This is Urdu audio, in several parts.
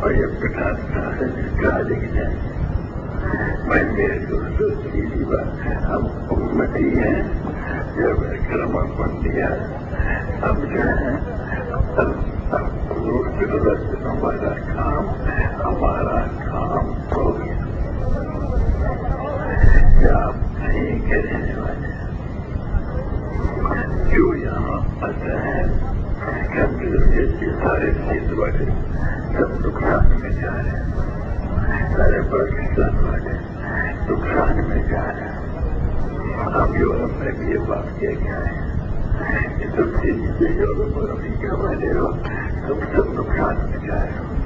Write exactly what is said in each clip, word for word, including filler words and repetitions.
اور یہ بٹھاتا ہے کہا لکھنا ہے میں میرے دوستوں سیدھی بات ہے ہم امتی ہیں جب کلمہ پڑھ دیا اب جو ہے حضور کی مدد سے ہمارا کام ہمارا کام ہو گیا کیا آپ نہیں کہنے والے جو یہاں آتا ہے سارے چیز والے سب نقصان میں جا رہے ہیں سارے پاکستان والے نقصان میں جا رہے ہیں ہم یورپ میں بھی یہ بات کیا گیا ہے کہ تم سے یورپ اور امریکہ والے ہو تم سب نقصان میں جا رہے ہو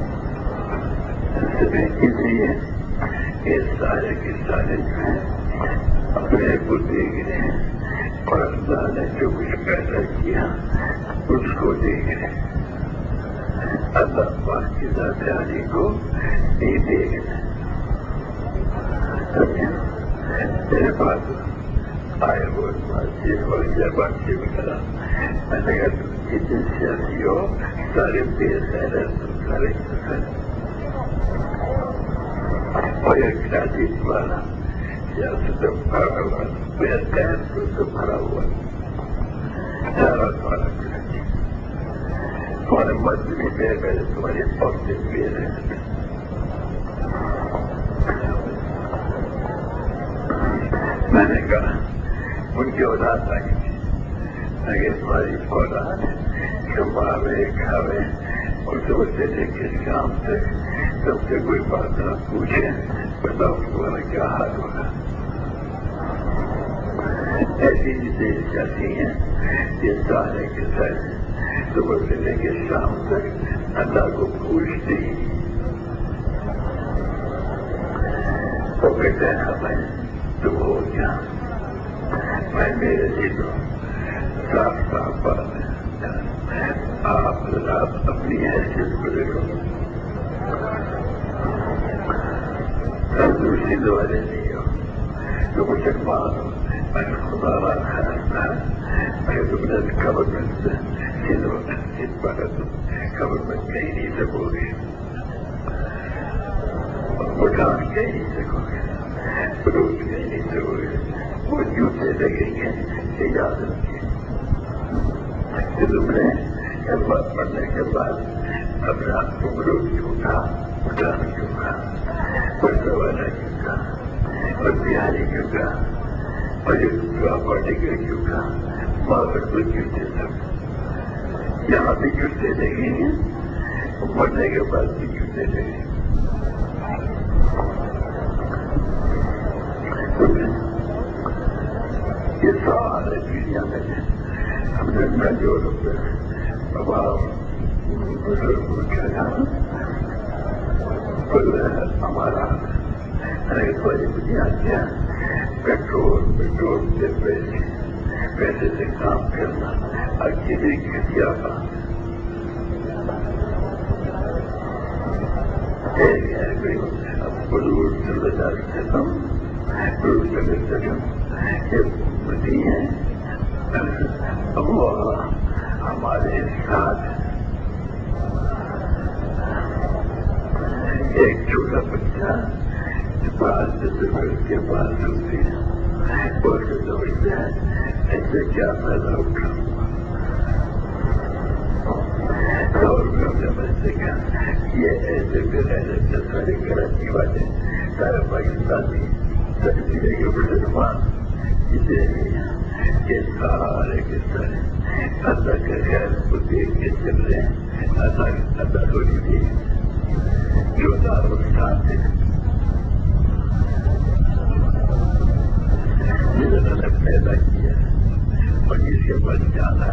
اس لیے یہ سارے کے سارے جو ہیں اپنے کو دیکھ رہے ہیں اور اللہ نے جو کچھ پیدا کیا اس کو دیکھ رہے ہیں اللہ پاک کی ذات عالی کو نہیں دیکھ رہے میرے پاس آئے وہ مسجد اور یہ بچے وغیرہ میں نے کہا تم کتنے سیاسی ہو سارے بے غیرت تم سارے اور ایک شادی والا سیاست بھرا ہوا بے غیرت تو بھرا ہوا سارا سارا تمہارے مذہبی بے غیرت تمہاری عورتیں بے غیرت میں نے کہا ان کی اولاد آئی تھی اگر تمہاری اولاد کماوے کھاوے اور صبح سے لے کے شام تک سب سے کوئی بات نہ پوچھے بتاؤ تمہارا کیا حال ہوگا ایسی چیزیں جاتی ہیں یہ سارے کے سارے صبح سے لے کے شام تک اللہ کو پوچھتی تو کہتے ہیں ہمیں تم ہو کیا میں میرے دل صاف صاف بات آپ آپ اپنی حیثیت کو دیکھو دوسری دوارے نہیں ہو تو مسلمان ہو میں خدا والا خیال تھا اگر تم نے گورنمنٹ سے اس بار تم گورنمنٹ کہیں نہیں سکو گے مکان کہیں نہیں سکو گے روز کہیں نہیں سکو گے وہ جوتے لگیں گے کہ یاد رکھیں کہ تم نے کلمہ پڑھنے کے بعد اپنا عمروں کیوں کہا مکان کیوں کہا پرسوانا کیوں کہا اور بہاری کیوں کہا اور یہ پراپرٹی کا کیوں کہا ماحول کو جوتے سب یہاں بھی جوتے لگیں گے پڑھنے کے بعد بھی جوتے لگیں گے یہ سارے دنیا میں ہم نے میں جو تمام بزرگوں کا ہمارا ایک بڑی بنیاد کیا پیٹرول پیٹرول کے پیسے پیسے سے کام کرنا اکیلے گھٹیا کا ایک ہے کوئی حضور صلی اللہ علیہ وسلم حضور صلی اللہ علیہ وسلم یہ امتی ہے وہ ہمارے ساتھ ایک چھوٹا بچہ پانچ دس کے پاس ہوتی ہے اور سمجھتے ہیں ایسے کیا پیدا اٹھا اور سمجھتے کہ یہ ایسے بغیر سارے کراچی والے سارے پاکستانی سکتی کے مسلمان یہ سارے کے سارے اللہ کے خیر کو دیکھ کے چل رہے ہیں اللہ اللہ کو نہیں دیکھ جو دارستان ہے جس اللہ نے پیدا کیا اور جس کے پاس جانا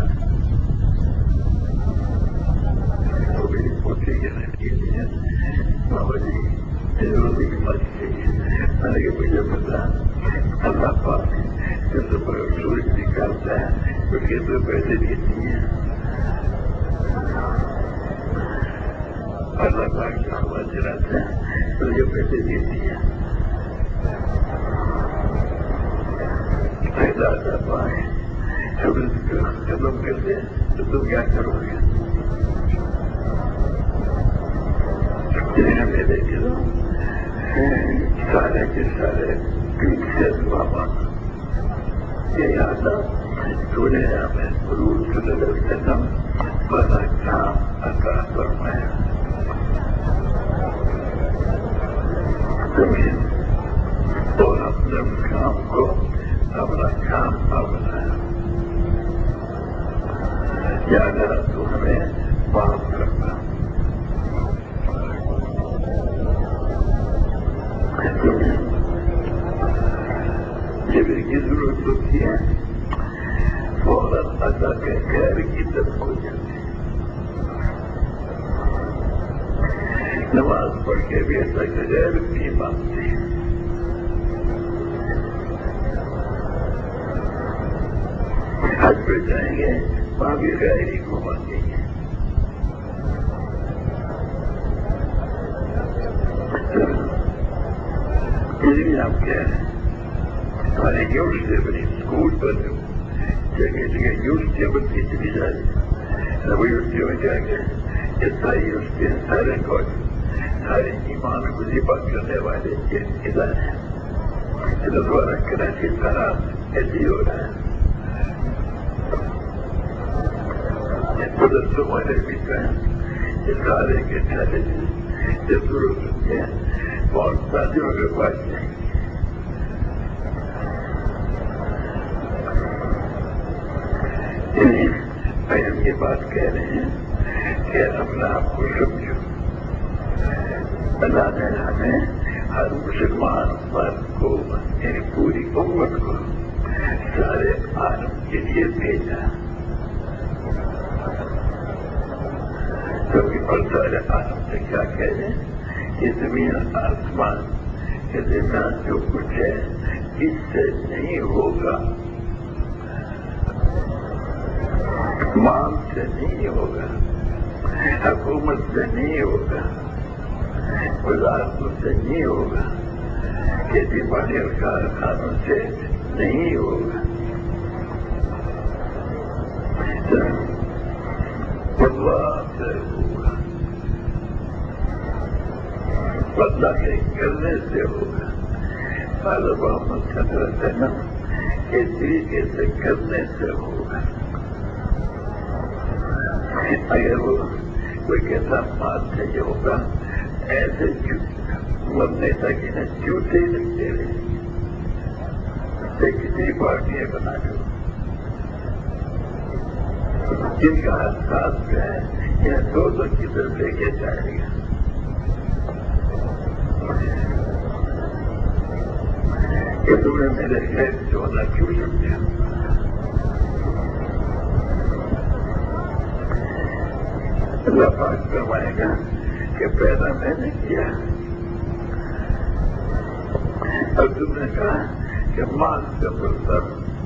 وہ میری پوچھے کے لڑکی ہے بابا جی روزی کی بات چاہیے میں نے مجھے پتا اللہ پاک جب سورج نکالتا ہے تو کتنے پیسے دیتی ہیں اللہ پاک جو ہوا چلاتا ہے تو یہ پیسے دیتی ہے پیدا کرتا ہے ختم کر دیں تو تم کیا کرو گے میرے دلوں سارے کے سارے پیٹ سے بابا یہ یاد تھی ہمیں ضرور سلم بڑا کام عطا فرمایا. اور اپنے کام کو اپنا کام نہ بنایا. یاد ہے تو ہمیں معاف کرنا. جب کی ضرورت ہوتی ہے فوراً ادا کے خیر کی طرف ہو جاتی ہے. نماز پڑھ کے بھی ایسا غیر نہیں مانتی. حج پہ جائیں گے وہاں بھی غیر ہی کو مانیں گے. یہ آپ کہہ رہے ہیں ہمارے یونیورسٹی بنی اسکول پر جگہ جگہ یونیورسٹیاں بنتی چلی جا رہی ہے. وہ یونیورسٹی میں جا کے یہ ساری یونیورسٹی سارے کالج سارے ایمان کو ذبح کرنے والے ادارے ہیں. دوبارہ کراچی خراب ایسے ہی ہو رہا ہے. مدرسوں والے بھی کہیں یہ سارے کے سارے جب ضرورت ہوتی ہے بہت ساتھیوں کے پاس نہیں. ہم یہ بات کہہ رہے ہیں کہ اپنا آپ کو سمجھو. اللہ نے ہمیں ہر مسلمان مرد کو یعنی پوری امت کو سارے عالم کے لیے بھیجا. اور سارے عالم سے کیا کہہ رہے ہیں کہ زمین آسمان کے درمیان جو کچھ ہے اس سے نہیں ہوگا، مال سے نہیں ہوگا، حکومت سے نہیں ہوگا، وزارتوں سے نہیں ہوگا، کھیتی باڑی اور کارخانوں سے نہیں ہوگا. اللہ سے ہوگا، اللہ کے کرنے سے ہوگا. محمد صلی اللہ علیہ وسلم کے طریقے سے کرنے سے ہوگا. اگر وہ کوئی کیسا بات نہیں ہوگا ایسے مرنے تک انہیں جوتے لگتے رہے کتنی پارٹیاں بنا کر جن کا احساس جو ہے یہ دو دو کی طرف لے کے جائے گا. کہ تم نے میرے خیر سے ہونا کیوں سمجھا؟ اللہ پاک فرمائے گا کہ پیدا میں نے کیا اور تم نے کہا کہ مال سے بڑھتا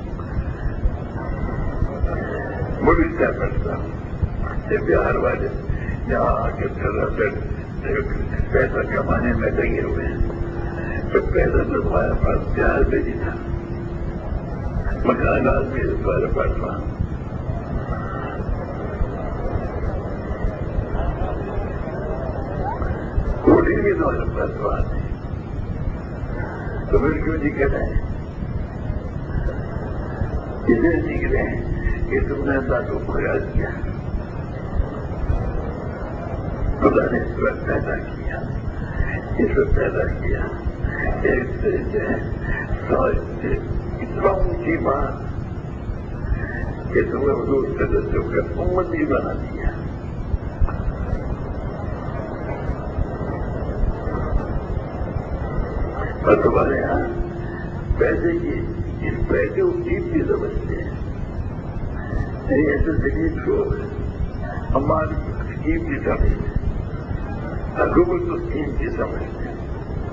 ملک سے بڑھتا. یہ بہار والے یہاں آ کے پیسہ کمانے میں لگے ہوئے ہیں. تو پیسہ تو تمہارے پاس بہار میں ہی تھا. مکان آدمی تمہارے پاس وہاں کوڑی بھی تمہارے پاس وہاں تھی. تو پھر کیوں نہیں کہتے اسے نکلے کہ تم نے اللہ کو فریاد کیا. خدا نے اس وقت پیدا کیا اس وقت پیدا کیا اتنا اونچی بات کہ تمہیں حضور صلی اللہ علیہ وسلم کا امتی بنا دیا. اور تمہارے یہاں پیسے کی اس پیسے کو قیمتی سمجھتے ہیں. ایسے زمین کو ہماری قیمتی سمجھتے ہیں، حکومت کو قیمتی سمجھتے ہیں.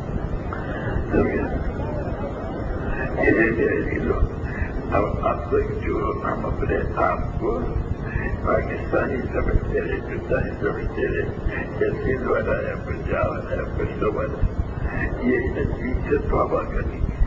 اب اب تک جو ہم اپنے آپ کو پاکستانی سمجھتے رہے، ہندوستانی سمجھتے رہے، یا سندھ والا یا پنجاب والا یا پشتو والا، یہ تجویز سے توبہ کریں گے.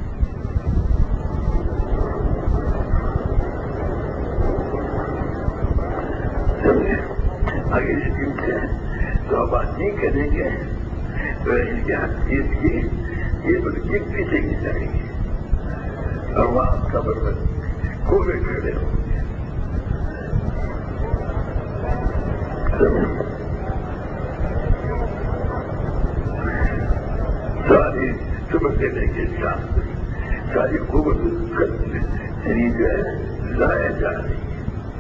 اگر اس دن سے توبہ نہیں کریں گے تو ان کی حقیقت کی یہ بلکہ پیچھے کی جائے گی اور وہاں قبر میں کوڑے کھڑے ہوں گے. ساری صبح سے لے کے شام تک ساری قوت یعنی جو ہے ضائع جا رہی ہے.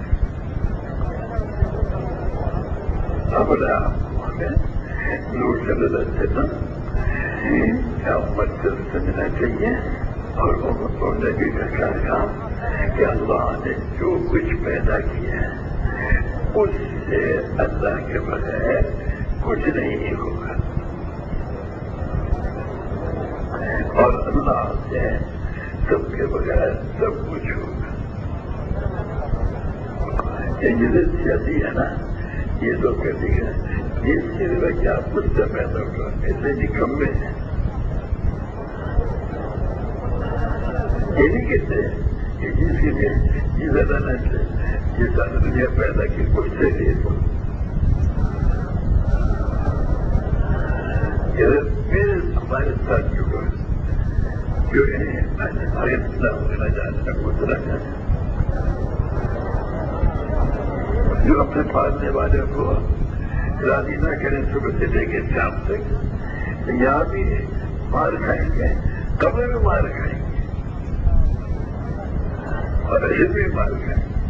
ہمارا نور صلی اللہ علیہ وسلم کیا امت سے سمجھنا چاہیے اور انہوں نے بھی کہا کہ اللہ نے جو کچھ پیدا کیا ہے اس سے اللہ کے بغیر کچھ نہیں ہوگا اور اللہ سے سب کے بغیر سب کچھ ہوگا. یہ جو جلدی ہے نا یہ تو کہتے ہیں اس چیز میں کیا کچھ سے پیدا ہوگا ایسے نکمے ہیں. یہ نہیں کہتے کہ جس کے لیے یہ زیادہ نہ یہ ساری دنیا پیدا کی کچھ سے لے تو میرے ہمارے ساتھ جو جو ہونا جانا گزرا جانا جو اپنے پالنے والے کو راضی نہ کریں صبح سے لے کے شام تک یہاں بھی مار کھائیں گے قبر میں مار کھائیں گے اور ایسے بھی مار کھائیں گے.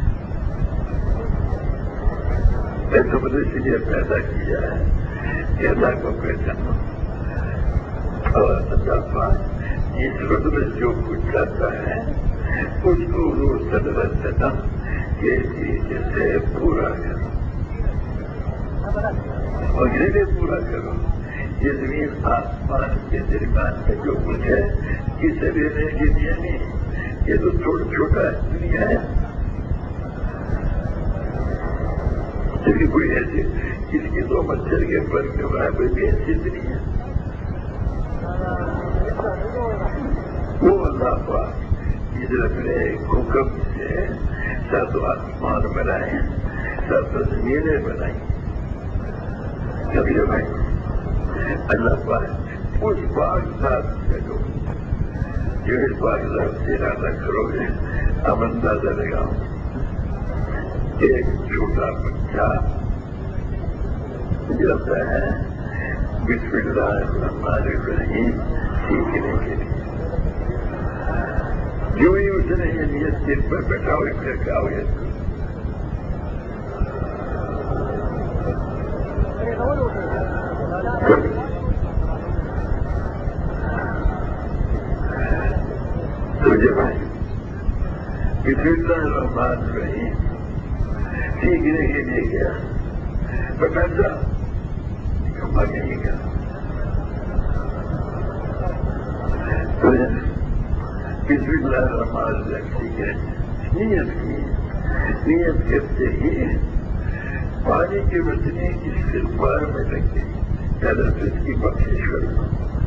ایسا مجھے اس لیے پیدا کیا ہے کہ اللہ کو پہچانو اور اللہ پاک اس وقت میں جو کچھ کرتا ہے اس کو روز صدر دیتا کہ چیز سے پورا کرو اور یہ پورا کرو. یہ زمین آسمان کے درمیان میں جو کچھ ہے کسی لینے کے لیے نہیں یہ تو چھوٹا چھوٹا دنیا ہے. جبکہ کوئی ایسے اس کی تو مچھر کے پر کے برابر بھی ایسی نہیں ہے. وہ اللہ پاک ادھر اپنے حکم سے سات آسمان بنائے سات زمینیں بنائی. کبھی بھائی اللہ پاک اس باغ ساتھ چلو جو اس باغ ساتھ سے ارادہ کرو گے اب اندازہ لگاؤ ایک چھوٹا بچہ جاتا ہے بسم اللہ الرحمن الرحیم سیکھنے کے لیے جو ہی اس نے یہ نیت دل پر بیٹھا ہوئے پھر کیا ہوئے تجھے بھائی بسم اللہ الرحمن الرحیم سیکھنے کے لیے گیا بتا جا کما نہیں گیا بسم اللہ الرحمن الرحیم سیکھے نیت کی نیت کرتے ہی پانی کے بچنے استغفار میں لگ گئی غلط اس کی بخشش کر دو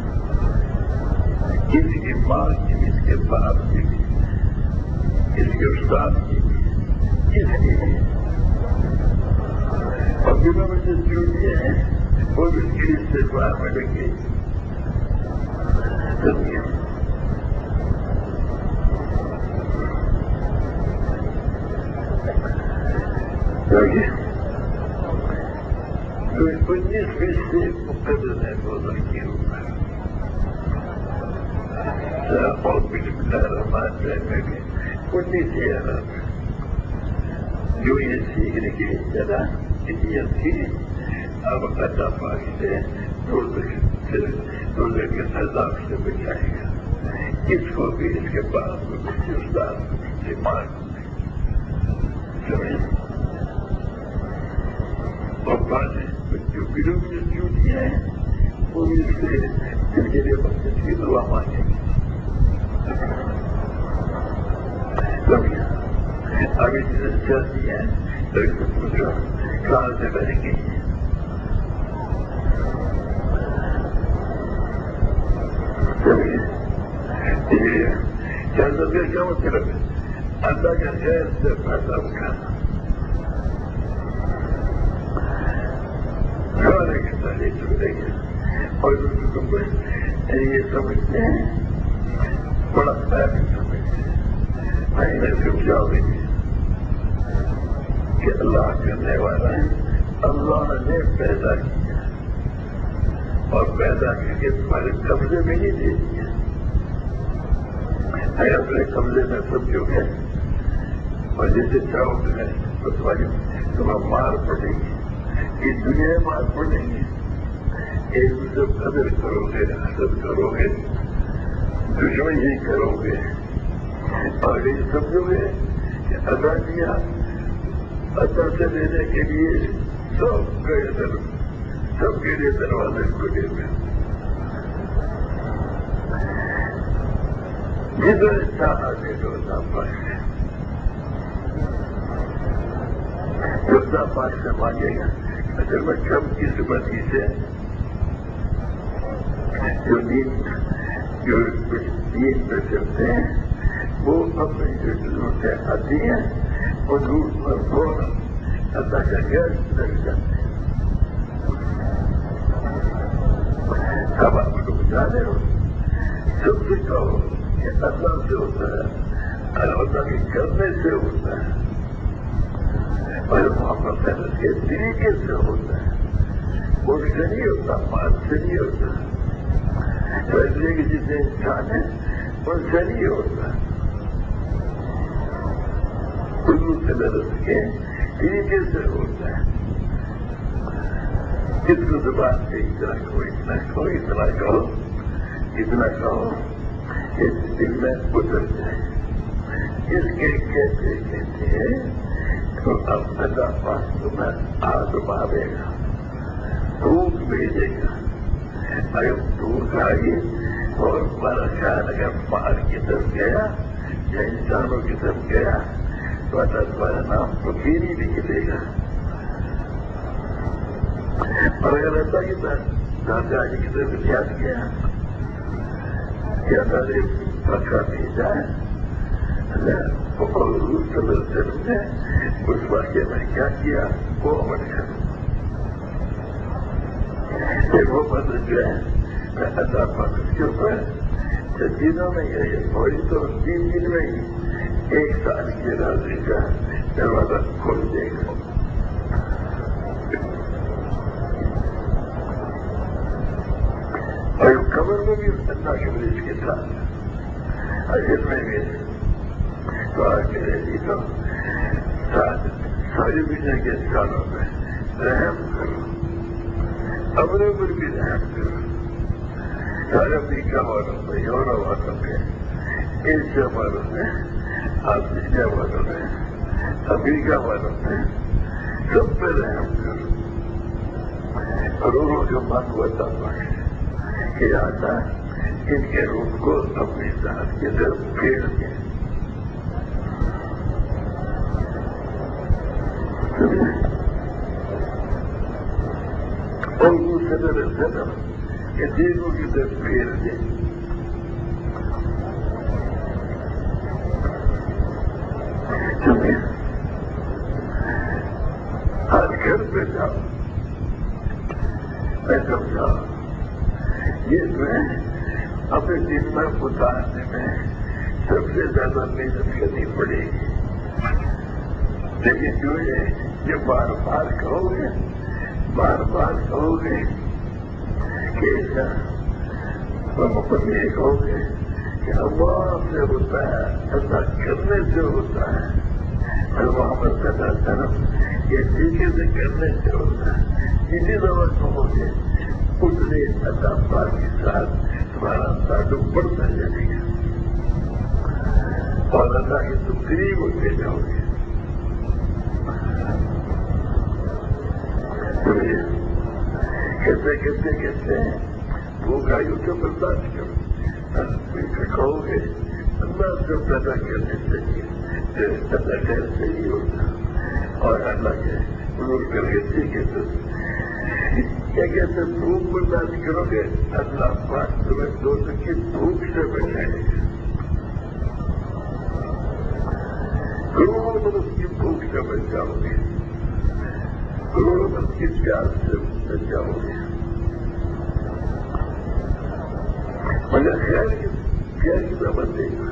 اس کی ماں کی اس کے باپ کی بھی اس کے استاد کی بھی اس کی بھی اور جنہوں میں سے جو یہ ہے وہ اس کے استغفار میں لگ گئی. تو انیس فیصد مقدر ہے روزہ کی ہوگا اور بسم اللہ الرحمن الرحیم میں بھی انیس ہزار جو یہ سیکھنے کے لیے چلا نیت کی اب اللہ پاک سے روزے کے عذاب سے بچائے گا. اس کو بھی اس کے باپ کو بھی استاد کو بھی ماں کو بھی اور پانے جو گرو کی ڈیوٹی ہے وہ بھی اس سے ان کے لیے مقصد کی دعا مانگے گی. ابھی چلتی ہے تو اس کو پوچھو کہاں سے بنے گی جلد کا کیا مطلب ہے اللہ کے خیر سے فائدہ اٹھانا. طرح کے سارے چھوڑیں گے. اور تم یہ سمجھتے ہیں بڑا پیار سمجھتے ہیں. میں نے سمجھاؤ گے کہ اللہ کرنے والا ہے. اللہ نے پیدا کیا اور پیدا کر کے تمہارے قبضے میں نہیں دے دیا. اگر اپنے قبضے میں سمجھو گے اور جیسے چاہو گے تو تمہاری تمہیں مار پڑے گی. اس دنیا مار پڑے گی. ایک دوسرے قدر کرو گے, حسد کرو گے, دشمنی کرو گے. اور یہ سمجھو گے کہ ادا کیا, ادا سے لینے کے لیے سب کے در سب کے لیے دروازے کھلے ہوئے. جدھر چاہا دے دو پاس ہے. جب پاس سے مانگے گا اگر میں کم قسمتی سے جو نیند جو نیند پہ چلتے ہیں وہ اپنی جو ضرورتیں آتی ہیں اور روز پر فوراً اللہ کا گھر لگ جاتے ہیں. اب آپ لوگ جانے ہو سب سے کہو کہ اللہ سے ہوتا ہے اور اللہ کے کرنے سے ہوتا ہے اور محمد صاحب کے طریقے سے ہوتا ہے. وہ سے نہیں ہوتا, مال سے نہیں ہوتا. فیصلے کے جتنے انسان ہیں ان سے نہیں ہوتا. حضور سے درس کے طریقے سے ہوتا ہے. جس کو زبان سے اتنا کہو اتنا کہو اتنا کہو اتنا کہو کہ دل میں اتر جائے. اس کے کہتے کہتے ہیں تو اب اللہ پاک تمہیں آزمائے گا, دودھ بھیجے گا. اگر دودھ آئیے اور ہمارا خیال اگر مال کی طرف گیا یا انسانوں کی طرف گیا تو اللہ تمہارا نام تو پھر ہی نکلے گا. اور اگر اللہ کی طرف دادا جی کی طرف یاد کیا کہ اللہ نے پکا بھیجا ہے اور حضور صلی اللہ علیہ وسلم نے اس واقعے میں کیا کیا وہ عمل کروں. وہ مدد جو ہے میں اللہ پاک کے اوپر دنوں میں گئے تھوڑی تو تین دن میں ہی ایک سال کی راضی کا دروازہ کھول دے گا. اور قبر میں بھی اللہ کے مریض کے ساتھ اجر میں بھی دعا کرے گی تو ساری دنیا کے انسانوں میں رحم کرو, امروں پر بھی رحم کرو. سارے امریکہ والوں میں, یورپ والوں میں, ایشیا والوں میں, آسٹریلیا والوں میں, امریکہ والوں میں سب پہ رحم کرو. کروڑوں کا من ہوتا پڑے کہ آتا ان کے روح کو اپنی ذات کی طرف پھیر دیں. اور دوسرے طرح کہ دینوں کی طرف پھیر دیں. آج گھر پہ جاؤ میں سمجھاؤ یہ میں اپنے دن میں اتارنے میں سب سے زیادہ محنت کرنی پڑے گی. لیکن جو ہے یہ بار بار کہو گے بار بار کہو گے کہ محبت یہ کہو گے کہ اللہ سے ہوتا ہے, اللہ کرنے سے ہوتا ہے, اور محمد صلی اللہ علیہ وسلم یہ طریقے سے کرنے سے ہوتا ہے. اسی طرح کہو گے اتنے اللہ پاک کے ساتھ تمہارا تعلق بڑھتا جائے گا اور اللہ کے تم قریب ہوتے جاؤ گے. کہتے کہتے کہتے ہیں بھوک آئی تو برداشت کرو, کہو گے اللہ سے پیدا کرنے چاہیے اللہ خیر سے ہی ہوتا. اور اللہ کے حضور کر کے سیکھے تو کیا کہتے بھوک برداشت کرو گے اللہ پاک تمہیں دو کی بھوک سے بچائے گا. کروڑوں برس کی بھوک سے بچاؤ گے, کروڑوں برس کی پیاس سے سچا ہو گیا. مگر خیر کی خیر کی بابت دیکھا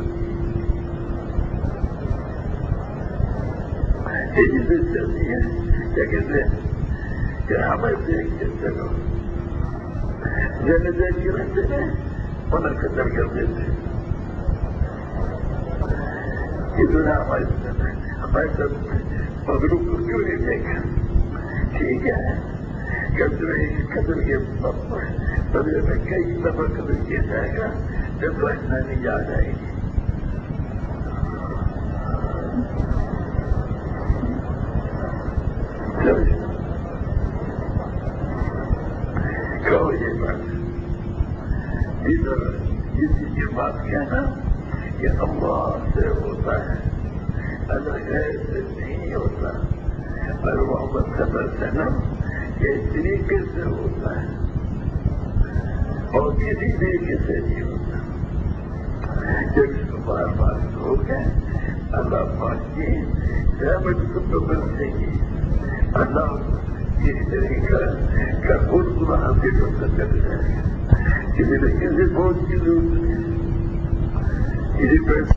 جسے چلتی ہے کیا کہتے ہیں کہ ہمیں دیکھ کے چلو جیسے دیکھ کے رہتے ہیں انہیں قدر کر دیتے اتنا ہمارے ہمارے سب مغرب کو کیوں نہیں دیکھا. ٹھیک ہے قدر قدر کے بدلے میں کئی دفعہ قدر کیا جائے گا جب تو اتنا نہیں آ جائے گی. کہو یہ بات ادھر کسی کی بات کہنا کہ اللہ سے ہوتا ہے اللہ غیر سے نہیں ہوتا اور محمد صلی اللہ علیہ وسلم اس طریقے سے ہوتا ہے اور کسی طریقے سے نہیں ہوتا. جب اس کو بار بار ہو گئے اللہ پاک کی رحمت سب کو برسے گی. اللہ اس طریقے کا خود وہاں سے ہوتا چل جائے گا. کسی نے کسی بہت کی ضرورت نہیں کسی پیسے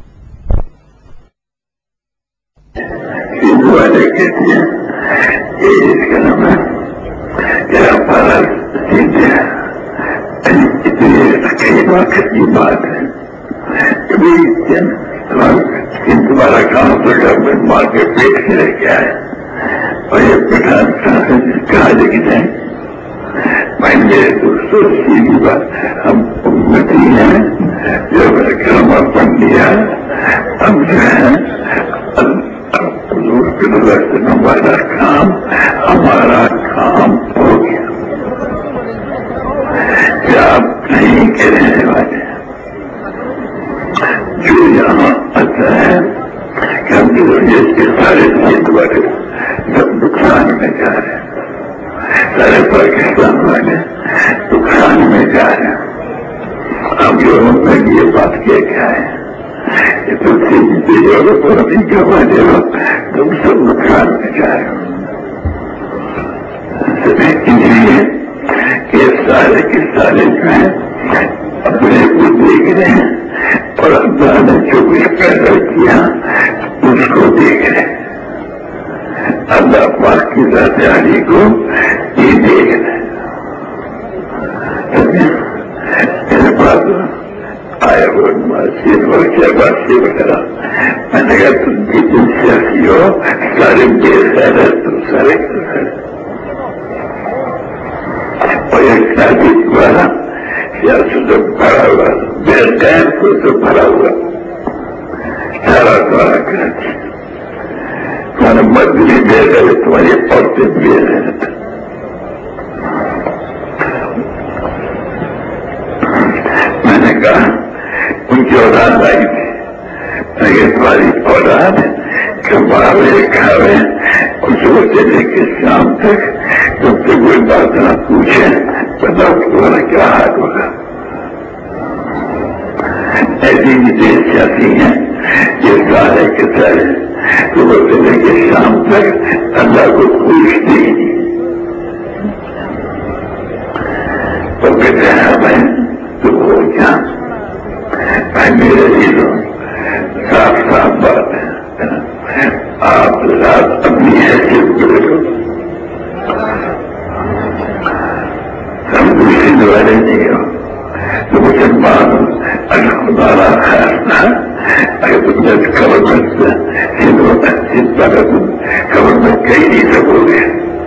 والے کہتے ہیں کہ اس کا نام ہے کیا فرض سیدھے اتنی کئی وقت کی بات ہے کبھی تمہارا کام تو گورنمنٹ ماں کے پیٹ سے رہ گیا ہے اور یہ پٹھان کہا لکھتے ہیں میں میرے دوستوں سیدھی بات ہم امتی ہیں جو کلمہ پڑھ لیا ہم جو ہے حضور کی نظر سے ہمارا کام ہمارا کام ہو گیا. کیا آپ نہیں کہنے والے جو یہاں آتا ہے کہ ہم اس کے سارے سیٹ والے سب نقصان میں جا رہے ہیں سارے پاکستان والے نقصان میں جا رہے ہیں. اب یورپ میں یہ بات کیا کیا ہے کہ تم سے یورپ اور امریکہ والے ہو تم سب نقصان میں جا رہے ہو. اس لیے کہ سارے کے سارے جو ہیں اپنے کو دیکھ رہے ہیں اور اللہ نے جو کچھ پیدا کیا اس کو دیکھ رہے ہیں. اللہ پاک کی ذات عالی کو یہ دیکھ رہے ہیں. میرے پاس آیا وہ مسجد وغیرہ باسی وغیرہ میں نے کہا تم بھی تم سیاسی ہو سارے بے خیر ہے تم سارے اور ایک شادی دوارا سیاست بھرا ہوا بے قید کو تو بھرا ہوا سارا دوارا کراچی تمہارا مرد بھی دے رہے تمہاری عورتیں بھی دے رہے. میں نے کہا ان کی اولاد آئی تھی لیکن تمہاری اولاد کماوے کھاوے صبح سے لے کے شام تک جب سے کوئی بات نہ پوچھے بتاؤ تمہارا کیا حال ہوگا. ایسی بھی دیر جاتی ہیں یہ سارے کے سارے صبح سے لے کے شام تک اللہ کو پوچھتے ہی نہیں. تو کہتے ہیں بھائی تو وہ کیا میرے لیے صاف صاف بات ہے آپ رات اپنی حیثیت کرے ہو ہم دوسری والے نہیں ہو تو مسلمان ہو اگر خدا خیر نہ اگر تم نے گورنمنٹ سے سندھ پر تم گورنمنٹ کہہ نہیں سکو گے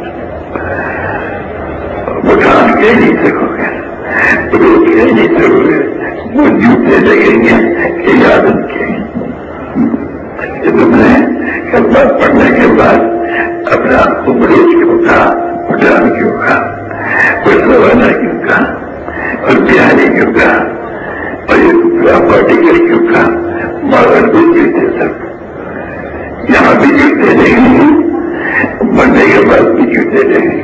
بٹھان کہہ نہیں سکو گے روز کہہ نہیں سکو گے وہ جوتے لگیں گے کہ یادت کے کہ تم نے کلمہ پڑھنے کے بعد اپنا امروز کیوں کہا بٹھان کیوں کہا پرسوانا کیوں کہا اور بہانی کیوں کہا اور یہ پارٹیکل کیوں کہا مگر بھی جیتے سب یہاں بھی جوتے لیں گے مرنے کے بعد بھی جوتے لیں گے.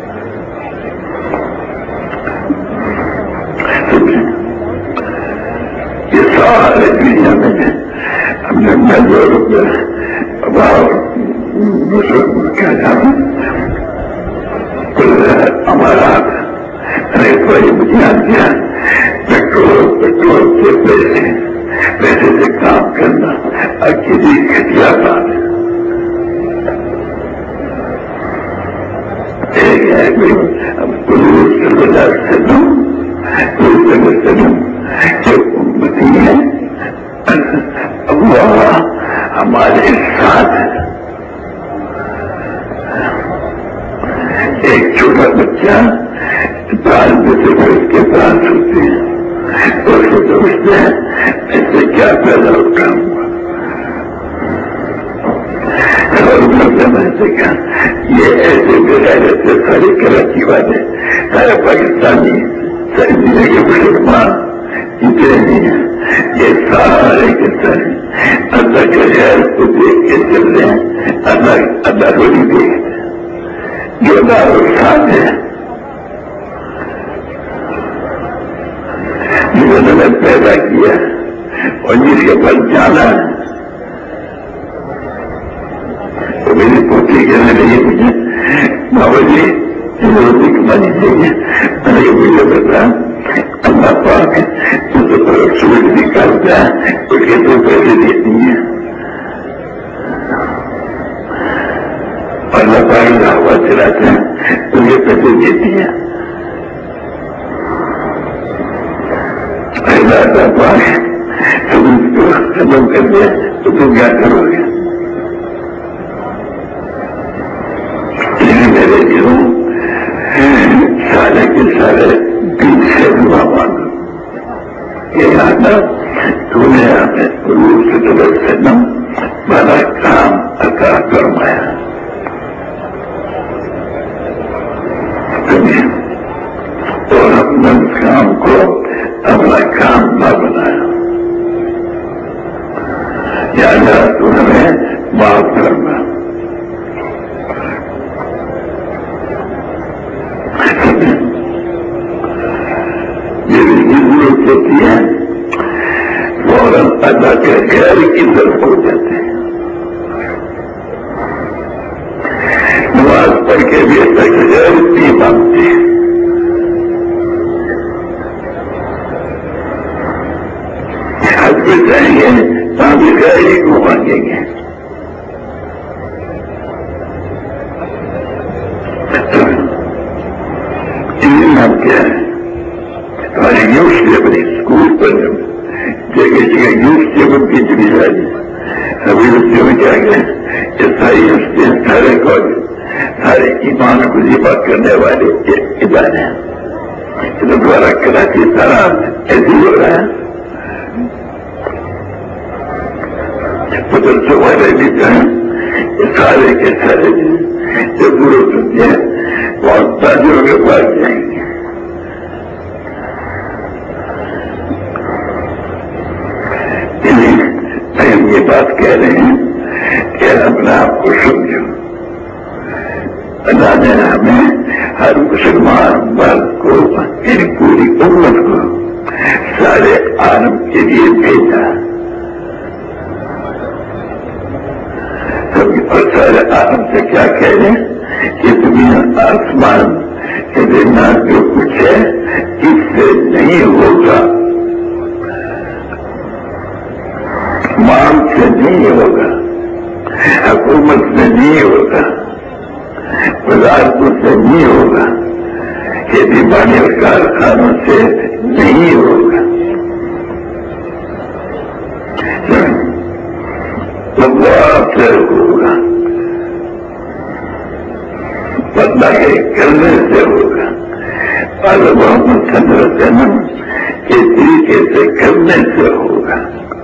یہ سارے دنیا میں ہم نے میں یورپ میں مسلم کیا جانا ہمارا یہاں کیا پیٹرول پیٹرول سے پیسے پیسے سے کام کرنا اکیلی گھٹیا بات ہے. ایک ہے قلوب صلی اللہ علیہ وسلم قلوب صلی اللہ علیہ وسلم جو امتی ہے اللہ ہمارے ساتھ ہے. ایک چھوٹا بچہ پال بچے میں اس کے پاس ہوتے ہیں اور وہ سمجھتے ہیں ایسے کیا پیدا ہوتا ہوں اور میں سمجھتے کہ یہ ایسے بغیرت سے سارے کراچی والے سارے پاکستانی ساری دنیا کے مسلمان جتنے نہیں ہیں یہ سارے کے سارے اللہ کے غیر کو دیکھ کے چل رہے ہیں. اللہ اللہ کو نہیں دیکھتے جو دار ساتھ ہے جنہوں نے پیدا کیا اور جس کے پاس جانا ہے. تو میری پوتی کہنے لگی مجھے بابا جی روٹی کمانی چاہیے. میں نے مجھے بتا اللہ پاک سورج نکالتا ہے اس کے تو پیسے دیتی ہیں اللہ پاک ہوا چلاتا ہے تو یہ پیسے دیتی ہے. اللہ پاک تم اس کو ختم کر دیا تو تم کیا کرو گے؟ میرے دلوں سارے کے سارے دل سے دعا مانگو کہ آنا تو نے ہمیں قلوب صلی اللہ علیہ وسلم بڑا کام عطا فرمایا. اور اپنے اس کام کو اپنا کام نہ بنایا. یا اللہ تو ہمیں معاف کرنا. یہ ضرورت ہوتی ہے فوراً اللہ کے غیر کی طرف ہو جاتے ہیں. نماز پڑھ کے بھی اللہ کے غیر نہیں مانگتے ہیں. حج پہ جائیں گے وہاں بھی غیر ہی کو مانگیں گے. ہم کیا ہے ہمارے یوش لیبل اسکول پر جگہ جگہ یوش لیبل کی چلی جا رہی ہے. ابھی بچوں میں کیا گئے یہ ساری یونیورسٹیاں سارے کالج سارے ایمان کو ذبح کرنے والے ادارے ہیں. دوبارہ کراچی سارا ایسے ہو رہا ہے. مدرسوں والے بھی کہیں یہ سارے کے سارے جو ضرورت ہوتی ہے بہت تاجروں کے پاس جائیں گے. ہم یہ بات کہہ رہے ہیں کہ اپنے آپ کو سمجھو. اللہ نے ہمیں ہر مسلمان مرد کو ان پوری امت کو سارے عالم کے لیے بھیجا. اور سارے عالم سے کیا کہہ رہے ہیں کہ دنیا آسمان کے درمیان جو کچھ ہے اس سے نہیں ہوگا مال سے نہیں ہوگا حکومت سے نہیں ہوگا وزارتوں سے نہیں ہوگا کھیتی باڑی اور کارخانوں سے نہیں ہوگا. اللہ سے ہوگا بدلا کے کرنے سے ہوگا اور محمد صلی اللہ علیہ وسلم کے طریقے سے کرنے سے ہوگا.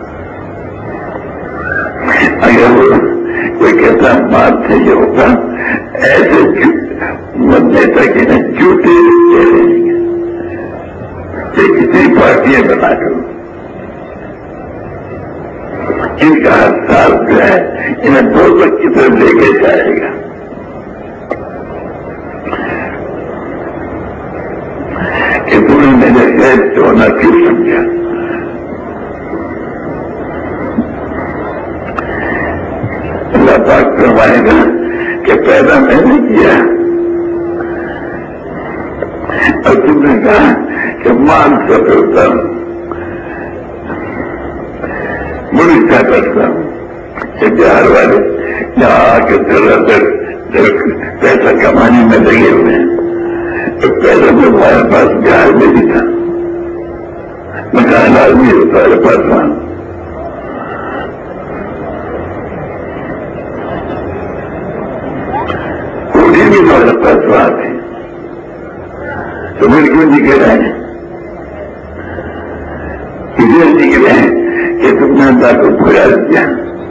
اگر وہ کوئی کہتا مال سے یہ ہوگا ایسے نیتا کے نا جوتے دے رہیں گے یہ کتنی پارٹیاں بنا کر ان کا ہر سال جو ہے انہیں دو تک کی طرف لے کے جائے گا. کہ تم نے میرے غیر سے ہونا کیوں سمجھا؟ اللہ پاک فرمائے گا کہ پیدا میں نے کیا اور تم نے کہا کہ مان سے پھرتا ہوں ملک کا کرتا ہوں کہ بہار والے یہاں آ کے ذرا دیر پیسہ کمانے میں لگے ہوئے ہیں تو پیسہ تو ہمارے پاس بہار میں بھی تھا مکان آدمی ہوتا ہے پاس کوٹھی بھی ہمارے پاس وہاں تھی تو میرے کیوں نکل رہے ہیں کسی نکلے ہیں کہ تم نے اللہ کو بھلا دیا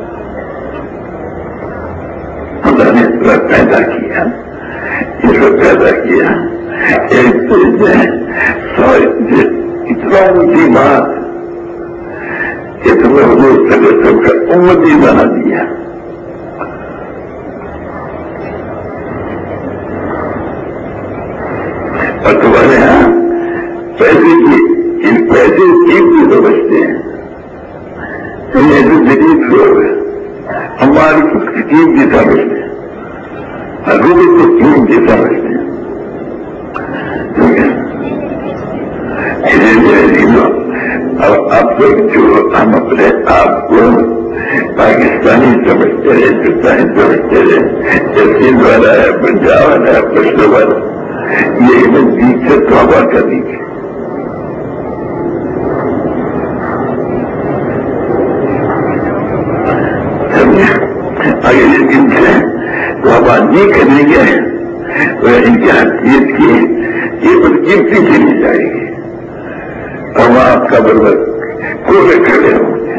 اللہ نے اس وقت پیدا کیا اس وقت پیدا کیا ایک تو سو اتنا اونچی بات کہ تمہیں حضور صلی اللہ علیہ وسلم کا امتی بنا دیا اور تمہارے یہاں پیسے کی ان پیسے ٹیم بھی سمجھتے ہیں تمہیں تو جدید لوگ ہماری کچھ ٹیم بھی سمجھتے ہیں حضور کو ٹیم بھی سمجھتے ہیں اب اب تک جو ہم اپنے آپ کو پاکستانی سمجھتے رہے ہندوستانی سمجھتے رہے سندھ والا ہے پنجاب والا ہے پشتو والا یہ نزدیک سے توبہ کریں گے اگر یہ دن سے توبہ نہیں کریں گے تو ان کی حیثیت کی یہ بدقیمتی چلی جائے گی اور وہاں قبر پر کوڑے کھڑے ہوں گے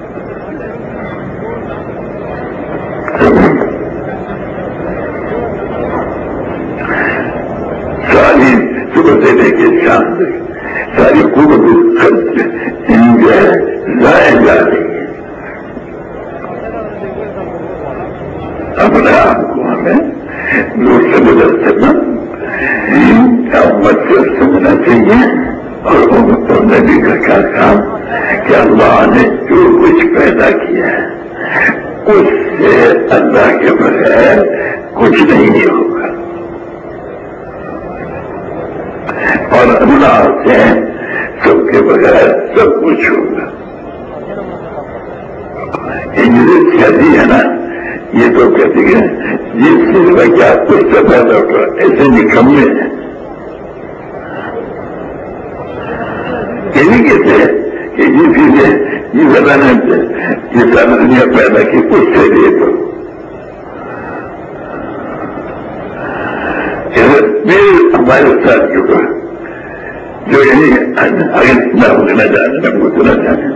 ساری صبح سے لے کے شام تک ساری قوت خرچ ضائع جا رہی ہے اپنے آپ کو ہمیں دوسرے بدل سکنا امت سے سمجھنا چاہیے اور نبی کا کیا کام کہ اللہ نے جو کچھ پیدا کیا ہے اس سے اللہ کے بغیر کچھ نہیں ہوگا اور اللہ سے سب کے بغیر سب کچھ ہوگا انجلی شادی ہے نا یہ تو کہتے ہیں جس چیز میں کیا کچھ سے پیدا ہوگا ایسے نکمے ہیں یہی کہتے ہیں کہ یہ چیزیں یہ بتانا یہ ساری دنیا پیدا کی اس سے لے تو ہمارے ساتھیوں کا جو یہی اگر نہ اٹھنا جانے نہ اٹھنا جانے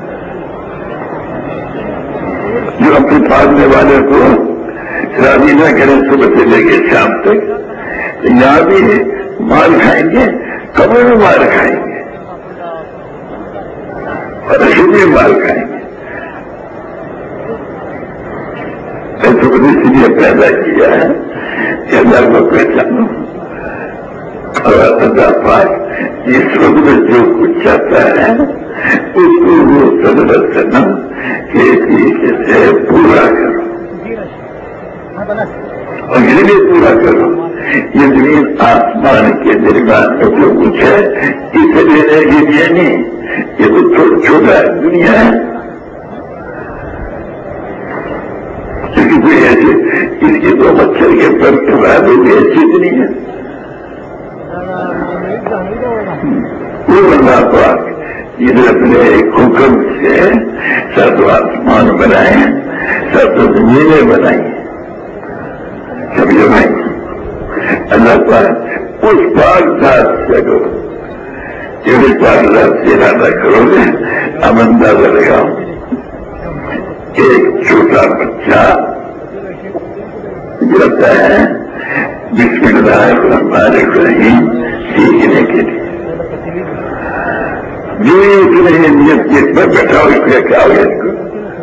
جو اپنے پالنے والے کو شرابی نہ کریں صبح سے لے کے شام تک یہاں بھی مال کھائیں گے قبر میں مال کھائیں گے اور بھی مال کھائیں گے تو اس لیے پیدا کیا ہے کہ اللہ کو پہچانو اور اللہ پاک اس وقت میں جو کچھ چاہتا ہے اس کو وہ سدر کرنا کہ طریقے سے پورا کرو اور یہ بھی پورا کرو یہ زمین آسمان کے درمیان میں جو کچھ ہے اسے لینے کے لیے نہیں یہ تو چھوٹا ہے دنیا ہے کیونکہ کوئی ایسے اس کی تو مچھر کے پر کے بھی ایسی نہیں ہے وہ اللہ پاک جنہیں اپنے حکم سے سب آسمان بنائے سب زمینیں بنائی سمجھو بھائی اللہ پاک اس پاک ذات سے کرو جب اس پاک ذات سے ارادہ کرو گے اب اندازہ لگاؤ ایک چھوٹا بچہ جاتا ہے بسم اللہ الرحمن الرحیم سیکھنے کے لیے جو اتنے نیت نیت پر بیٹھا ہو اس کا کیا ہو اس کو